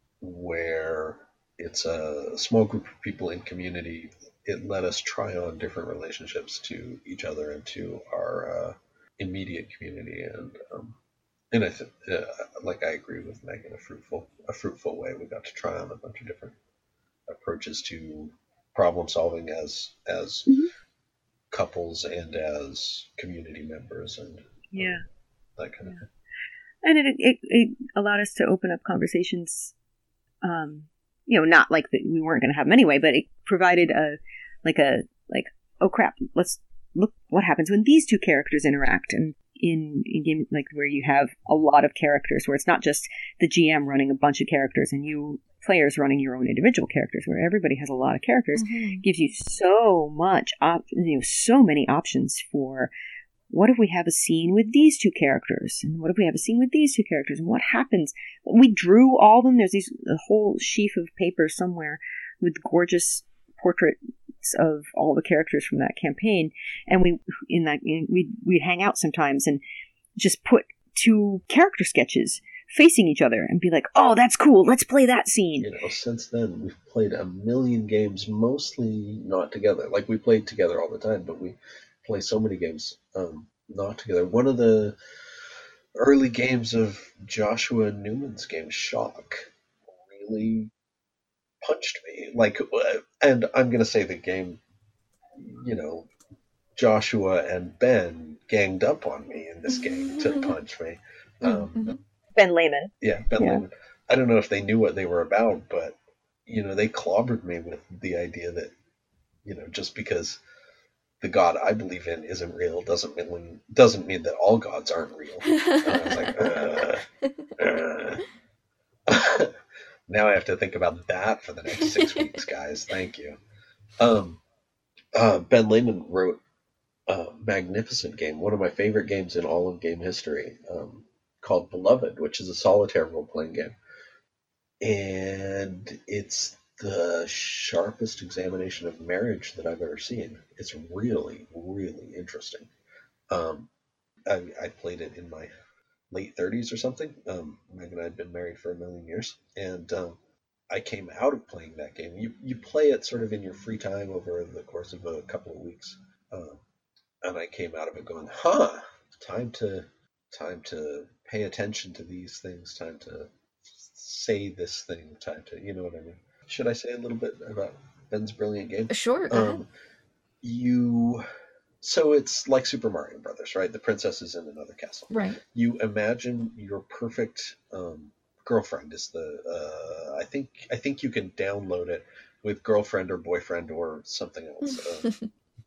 Speaker 3: where it's a small group of people in community, it let us try on different relationships to each other and to our uh, immediate community, and um, and I think, uh, like I agree with Meg, in a fruitful a fruitful way. We got to try on a bunch of different approaches to problem solving as as mm-hmm. couples and as community members, and
Speaker 2: yeah,
Speaker 3: um, that kind yeah. of thing.
Speaker 2: And it, it it allowed us to open up conversations. Um, you know, not like that we weren't going to have them anyway, but it provided a like a like oh crap, let's look what happens when these two characters interact, and in in game like where you have a lot of characters, where it's not just the G M running a bunch of characters and you players running your own individual characters, where everybody has a lot of characters, mm-hmm. gives you so much op- you know so many options for what if we have a scene with these two characters, and what if we have a scene with these two characters, and what happens? We drew all of them. There's these a whole sheaf of paper somewhere with gorgeous portraits of all the characters from that campaign, and we in that we we'd hang out sometimes and just put two character sketches facing each other and be like, "Oh, that's cool. Let's play that scene."
Speaker 3: You know, since then we've played a million games, mostly not together. Like we played together all the time, but we play so many games um, not together. One of the early games of Joshua Newman's game, Shock, really punched me. Like, and I'm going to say the game, you know, Joshua and Ben ganged up on me in this game to punch me. Um,
Speaker 2: mm-hmm. Ben Lehman.
Speaker 3: Yeah, Ben yeah. Lehman. I don't know if they knew what they were about, but, you know, they clobbered me with the idea that, you know, just because the God I believe in isn't real doesn't mean doesn't mean that all gods aren't real. And I was like, uh, uh. Now I have to think about that for the next six weeks, guys. Thank you. Um, uh, Ben Lehman wrote a magnificent game, one of my favorite games in all of game history, um, called Beloved, which is a solitaire role-playing game. And it's the sharpest examination of marriage that I've ever seen. It's really, really interesting. Um, I, I played it in my late thirties or something. Um, Meg and I had been married for a million years, and um, I came out of playing that game. You you play it sort of in your free time over the course of a couple of weeks, um, and I came out of it going, "Huh, time to time to pay attention to these things. Time to say this thing. Time to, you know what I mean." Should I say a little bit about Ben's brilliant game?
Speaker 1: Sure, go um, ahead.
Speaker 3: You, so it's like Super Mario Brothers, right? The princess is in another castle.
Speaker 1: Right.
Speaker 3: You imagine your perfect um, girlfriend is the. Uh, I think I think you can download it with girlfriend or boyfriend or something else. Uh,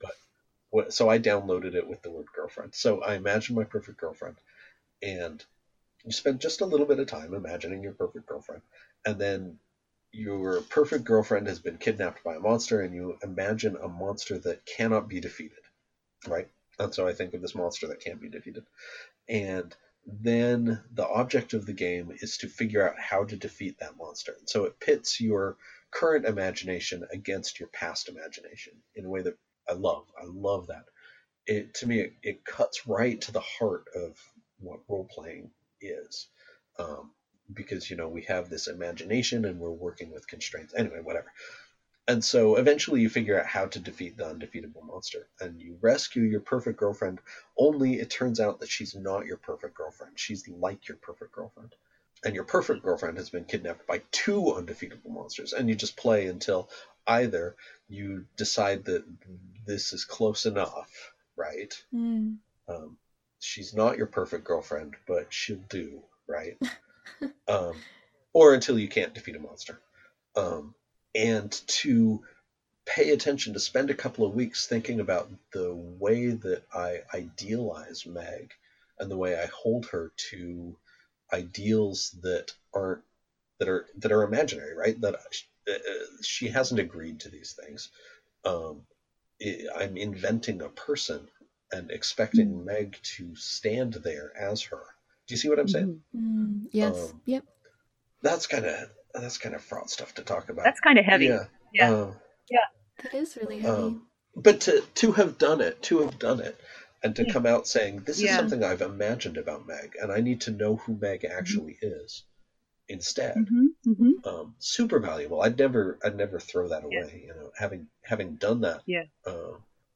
Speaker 3: but so I downloaded it with the word girlfriend. So I imagine my perfect girlfriend, and you spend just a little bit of time imagining your perfect girlfriend, and then your perfect girlfriend has been kidnapped by a monster, and you imagine a monster that cannot be defeated, right? And so I think of this monster that can't be defeated. And then the object of the game is to figure out how to defeat that monster. And so it pits your current imagination against your past imagination in a way that I love. I love that. It, to me, it, it cuts right to the heart of what role-playing is. Um, because, you know, we have this imagination and we're working with constraints. Anyway, whatever. And so eventually you figure out how to defeat the undefeatable monster. And you rescue your perfect girlfriend, only it turns out that she's not your perfect girlfriend. She's like your perfect girlfriend. And your perfect girlfriend has been kidnapped by two undefeatable monsters. And you just play until either you decide that this is close enough, right?
Speaker 1: Mm.
Speaker 3: Um, she's not your perfect girlfriend, but she'll do, right? um, or until you can't defeat a monster. Um, and to pay attention, to spend a couple of weeks thinking about the way that I idealize Meg and the way I hold her to ideals that aren't that are that are imaginary, right? That uh, she hasn't agreed to these things. Um, I'm inventing a person and expecting mm. Meg to stand there as her. Do you see what I'm saying?
Speaker 1: Mm, yes. Um, yep.
Speaker 3: That's kind of that's kind of fraught stuff to talk about.
Speaker 2: That's kind of heavy.
Speaker 3: Yeah.
Speaker 2: Yeah.
Speaker 3: Uh,
Speaker 2: yeah.
Speaker 1: That is really heavy.
Speaker 3: Um, but to to have done it, to have done it, and to yeah. come out saying this yeah. is something I've imagined about Meg, and I need to know who Meg actually mm-hmm. is. Instead,
Speaker 2: mm-hmm. Mm-hmm.
Speaker 3: Um, super valuable. I'd never, I'd never throw that away. Yeah. You know, having having done that,
Speaker 2: yeah,
Speaker 3: uh,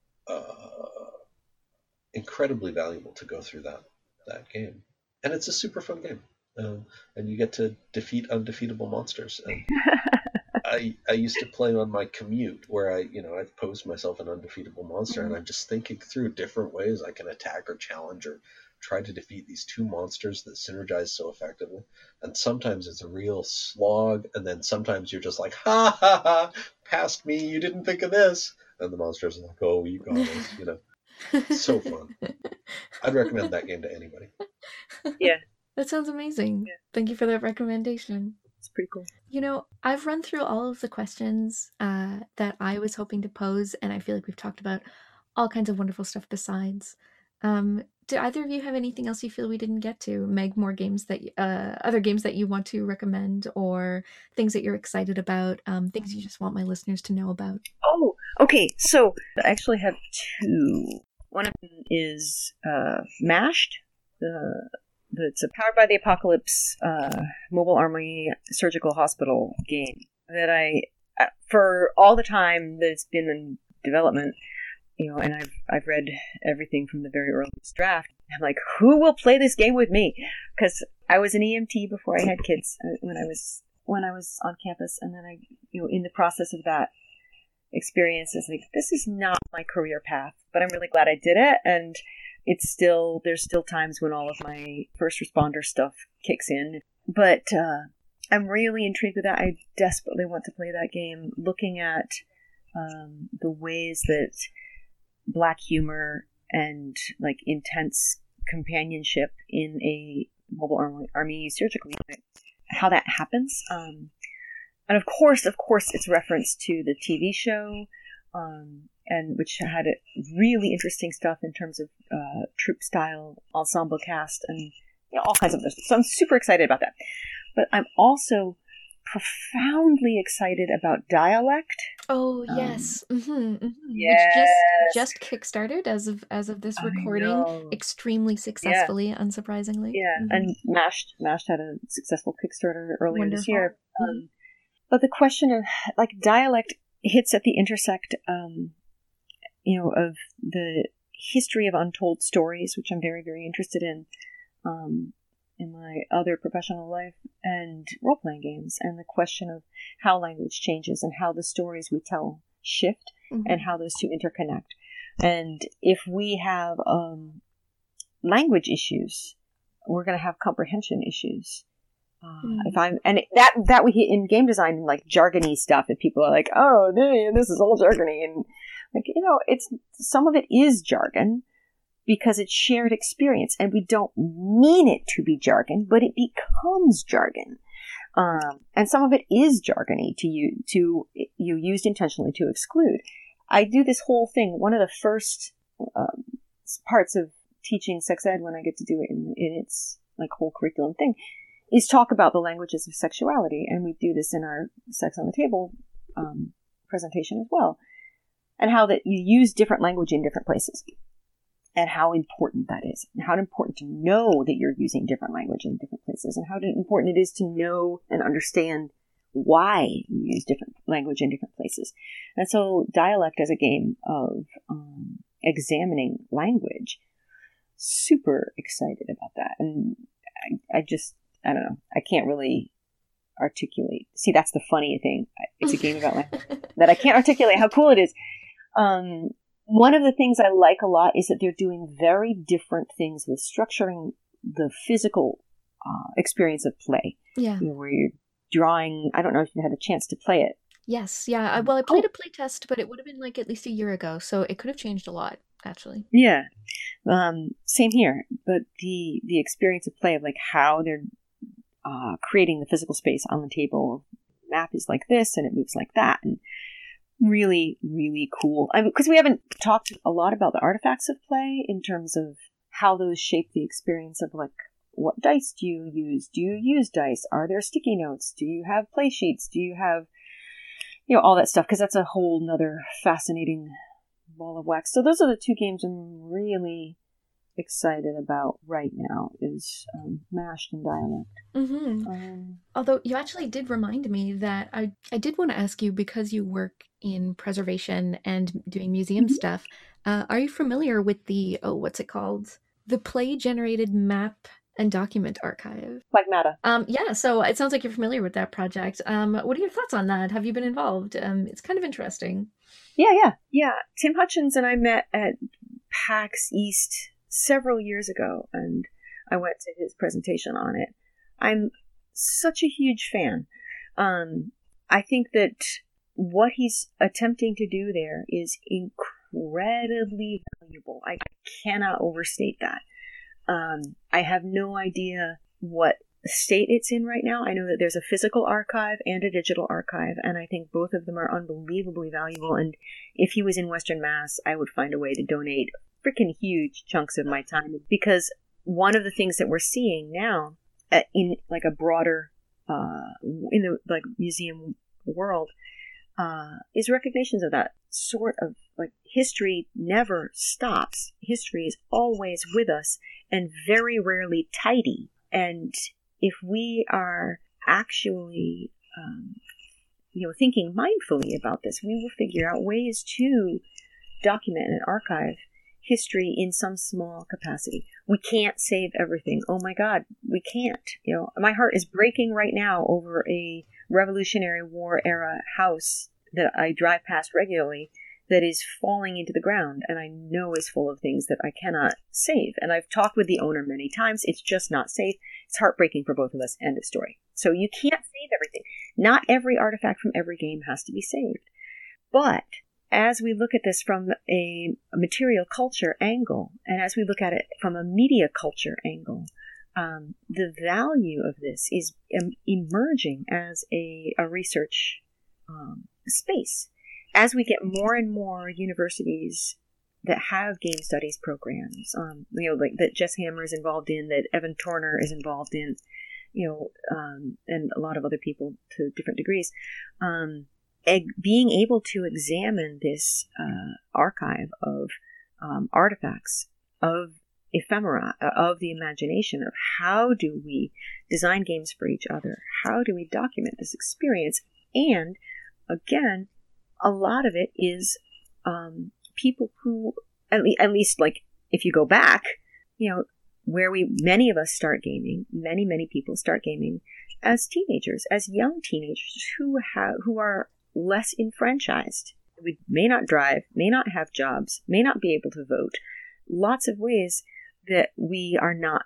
Speaker 3: uh, incredibly valuable to go through that that game, and it's a super fun game, um, and you get to defeat undefeatable monsters. And I I used to play on my commute where I, you know, I've posed myself an undefeatable monster, mm-hmm. and I'm just thinking through different ways I can attack or challenge or try to defeat these two monsters that synergize so effectively. And sometimes it's a real slog, and then sometimes you're just like, ha ha ha, past me, you didn't think of this. And the monsters are like, oh, you got us, you know. So fun. I'd recommend that game to anybody.
Speaker 2: Yeah.
Speaker 1: That sounds amazing. Yeah. Thank you for that recommendation.
Speaker 2: It's pretty cool.
Speaker 1: You know, I've run through all of the questions uh, that I was hoping to pose, and I feel like we've talked about all kinds of wonderful stuff besides. Um, do either of you have anything else you feel we didn't get to? Meg, more games that, uh, other games that you want to recommend, or things that you're excited about, um, things you just want my listeners to know about?
Speaker 2: Oh, okay. So I actually have two. One of them is uh, Mashed. The, the it's a Powered by the Apocalypse uh, Mobile Army Surgical Hospital game that I, for all the time that it's been in development, you know, and I've I've read everything from the very earliest draft. I'm like, who will play this game with me? Because I was an E M T before I had kids when I was when I was on campus, and then I, you know, in the process of that experience, is like, this is not my career path, but I'm really glad I did it. And it's still there's still times when all of my first responder stuff kicks in, but uh, I'm really intrigued with that. I desperately want to play that game. Looking at um, the ways that Black humor and like intense companionship in a mobile army, army surgical unit, how that happens. Um, and of course, of course, it's reference to the T V show, um, and which had really interesting stuff in terms of uh, troop style, ensemble cast, and you know, all kinds of other stuff. So I'm super excited about that. But I'm also profoundly excited about Dialect.
Speaker 1: Oh yes, um, mm-hmm, mm-hmm.
Speaker 2: Yes.
Speaker 1: Which just just kickstarted as of as of this recording, extremely successfully, yeah. unsurprisingly.
Speaker 2: Yeah, mm-hmm. and Mashed Mashed had a successful Kickstarter earlier
Speaker 1: Wonderful.
Speaker 2: this year. Um,
Speaker 1: mm-hmm.
Speaker 2: But the question of like Dialect hits at the intersect, um, you know, of the history of untold stories, which I'm very very interested in. Um, in my other professional life, and role-playing games, and the question of how language changes and how the stories we tell shift, mm-hmm. and how those two interconnect. And if we have um, language issues, we're going to have comprehension issues. Uh, mm-hmm. If I'm and that that we hit in game design, like jargony stuff, and people are like, "Oh, this is all jargony," and like you know, it's some of it is jargon. Because it's shared experience, and we don't mean it to be jargon, but it becomes jargon. Um, and some of it is jargony to you, to you used intentionally to exclude. I do this whole thing. One of the first um, parts of teaching sex ed, when I get to do it in, in its like whole curriculum thing, is talk about the languages of sexuality, and we do this in our Sex on the Table um, presentation as well, and how that you use different language in different places. And how important that is, and how important to know that you're using different language in different places, and how important it is to know and understand why you use different language in different places. And so Dialect as a game of um, examining language, super excited about that. And I, I just, I don't know, I can't really articulate. See, that's the funny thing. It's a game about language that I can't articulate how cool it is. Um, One of the things I like a lot is that they're doing very different things with structuring the physical uh, experience of play.
Speaker 1: Yeah.
Speaker 2: You know, where you're drawing, I don't know if you had a chance to play it.
Speaker 1: Yes, yeah. I, well, I played oh. a play test, but it would have been like at least a year ago, so it could have changed a lot, actually.
Speaker 2: Yeah. Um, same here. But the, the experience of play of like how they're uh, creating the physical space on the table, map is like this and it moves like that. And really, really cool. I mean, because we haven't talked a lot about the artifacts of play in terms of how those shape the experience of like, what dice do you use? Do you use dice? Are there sticky notes? Do you have play sheets? Do you have, you know, all that stuff? Because that's a whole nother fascinating ball of wax. So those are the two games I'm really excited about right now, is um, Mashed and Dialect.
Speaker 1: Mm-hmm.
Speaker 2: Um,
Speaker 1: Although you actually did remind me that I, I did want to ask you, because you work in preservation and doing museum
Speaker 2: mm-hmm.
Speaker 1: stuff, uh, are you familiar with the, oh, what's it called? The play-generated map and document archive?
Speaker 2: Plagmata.
Speaker 1: Um, yeah, so it sounds like you're familiar with that project. Um, what are your thoughts on that? Have you been involved? Um, it's kind of interesting.
Speaker 2: Yeah, yeah, yeah. Tim Hutchins and I met at PAX East several years ago, and I went to his presentation on it. I'm such a huge fan. Um, I think that what he's attempting to do there is incredibly valuable. I cannot overstate that. Um, I have no idea what state it's in right now. I know that there's a physical archive and a digital archive, and I think both of them are unbelievably valuable. And if he was in Western Mass, I would find a way to donate freaking huge chunks of my time, because one of the things that we're seeing now uh, in like a broader uh, in the like museum world uh, is recognitions of that sort of like history never stops. History is always with us and very rarely tidy. And if we are actually, um, you know, thinking mindfully about this, we will figure out ways to document and archive history in some small capacity. We can't save everything. Oh my God, we can't. You know, my heart is breaking right now over a Revolutionary War era house that I drive past regularly that is falling into the ground, and I know is full of things that I cannot save. And I've talked with the owner many times. It's just not safe. It's heartbreaking for both of us. End of story. So you can't save everything. Not every artifact from every game has to be saved. But as we look at this from a material culture angle, and as we look at it from a media culture angle, um, the value of this is um, emerging as a, a research um, space. As we get more and more universities that have game studies programs, um, you know, like that Jess Hammer is involved in, that Evan Torner is involved in, you know, um, and a lot of other people to different degrees, um, eg- being able to examine this uh, archive of um, artifacts, of ephemera, of the imagination, of how do we design games for each other? How do we document this experience? And again, a lot of it is um, people who, at, le- at least like if you go back, you know, where we, many of us start gaming, many, many people start gaming as teenagers, as young teenagers who have, who are less enfranchised. We may not drive, may not have jobs, may not be able to vote. Lots of ways that we are not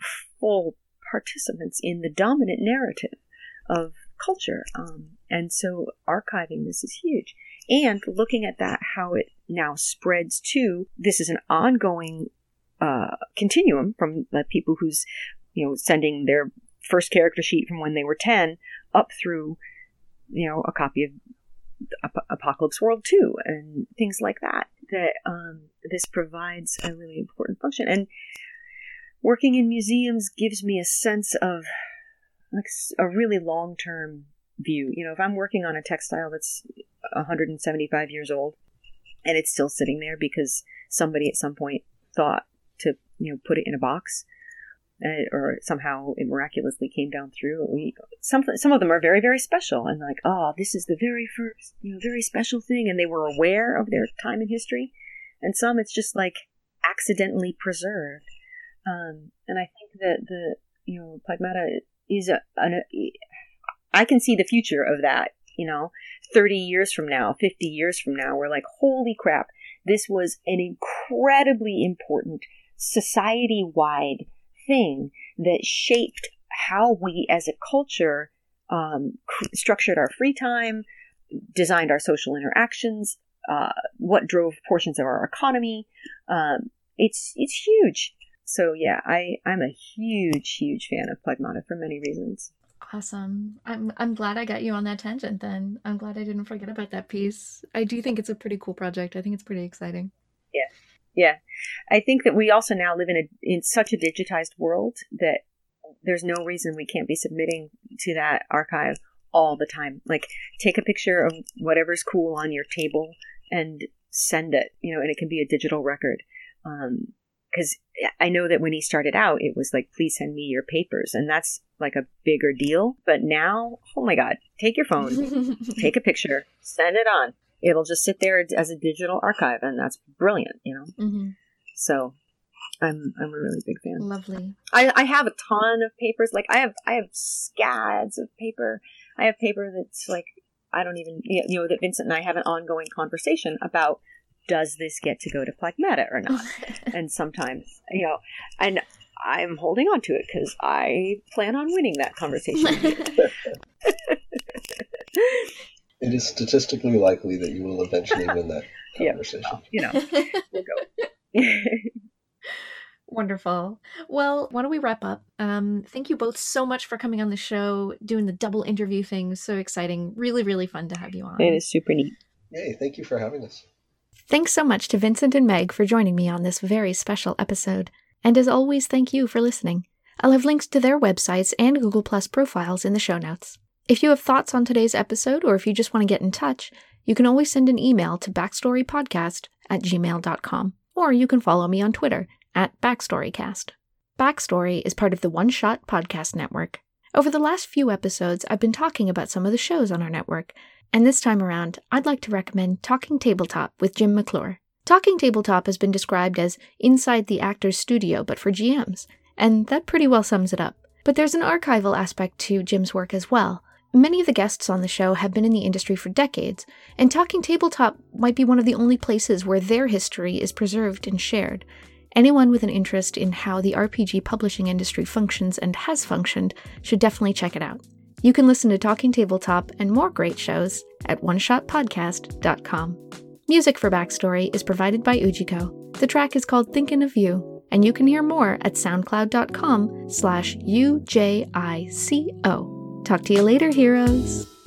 Speaker 2: full participants in the dominant narrative of culture. Um, and so archiving this is huge. And looking at that, how it now spreads to, this is an ongoing uh, continuum from the people who's, you know, sending their first character sheet from when they were ten up through, you know, a copy of Ap- Apocalypse World two and things like that, that um, this provides a really important function. And working in museums gives me a sense of like a really long-term view. You know, if I'm working on a textile that's one hundred seventy-five years old and it's still sitting there because somebody at some point thought to, you know, put it in a box, uh, or somehow it miraculously came down through. We, some some of them are very, very special, and like, oh, this is the very first, you know, very special thing, and they were aware of their time in history. And some, it's just like accidentally preserved. Um, and I think that the, you know, Plagmata is a, an, a, I can see the future of that, you know, thirty years from now, fifty years from now, we're like, holy crap, this was an incredibly important society-wide thing that shaped how we as a culture um, structured our free time, designed our social interactions, uh, what drove portions of our economy. Um, it's it's huge. So yeah, I, I'm a huge, huge fan of Plagmata for many reasons.
Speaker 1: Awesome. I'm I'm glad I got you on that tangent then. I'm glad I didn't forget about that piece. I do think it's a pretty cool project. I think it's pretty exciting.
Speaker 2: Yeah. Yeah. I think that we also now live in a in such a digitized world that there's no reason we can't be submitting to that archive all the time. Like, take a picture of whatever's cool on your table and send it, you know, and it can be a digital record. Um, because I know that when he started out, it was like, please send me your papers. And that's like a bigger deal. But now, oh my God, take your phone, take a picture, send it on. It'll just sit there as a digital archive. And that's brilliant, you know? Mm-hmm. So I'm I'm a really big fan.
Speaker 1: Lovely.
Speaker 2: I, I have a ton of papers. Like, I have I have scads of paper. I have paper that's like, I don't even, you know, that Vincent and I have an ongoing conversation about, does this get to go to Plagmeta or not? And sometimes, you know, and I'm holding on to it because I plan on winning that conversation.
Speaker 3: It is statistically likely that you will eventually win that conversation.
Speaker 2: Yeah, well, you know, we'll go.
Speaker 1: Wonderful. Well, why don't we wrap up? Um, thank you both so much for coming on the show, doing the double interview thing. So exciting. Really, really fun to have you on.
Speaker 2: It is super neat.
Speaker 3: Yay, thank you for having us.
Speaker 1: Thanks so much to Vincent and Meg for joining me on this very special episode. And as always, thank you for listening. I'll have links to their websites and Google Plus profiles in the show notes. If you have thoughts on today's episode, or if you just want to get in touch, you can always send an email to backstorypodcast at gmail dot com, or you can follow me on Twitter at BackstoryCast. Backstory is part of the One Shot Podcast Network. Over the last few episodes, I've been talking about some of the shows on our network, and this time around, I'd like to recommend Talking Tabletop with Jim McClure. Talking Tabletop has been described as inside the actor's studio, but for G Ms, and that pretty well sums it up. But there's an archival aspect to Jim's work as well. Many of the guests on the show have been in the industry for decades, and Talking Tabletop might be one of the only places where their history is preserved and shared. Anyone with an interest in how the R P G publishing industry functions and has functioned should definitely check it out. You can listen to Talking Tabletop and more great shows at one shot podcast dot com. Music for Backstory is provided by Ujiko. The track is called Thinkin' of You, and you can hear more at soundcloud dot com slash U J I C O. Talk to you later, heroes!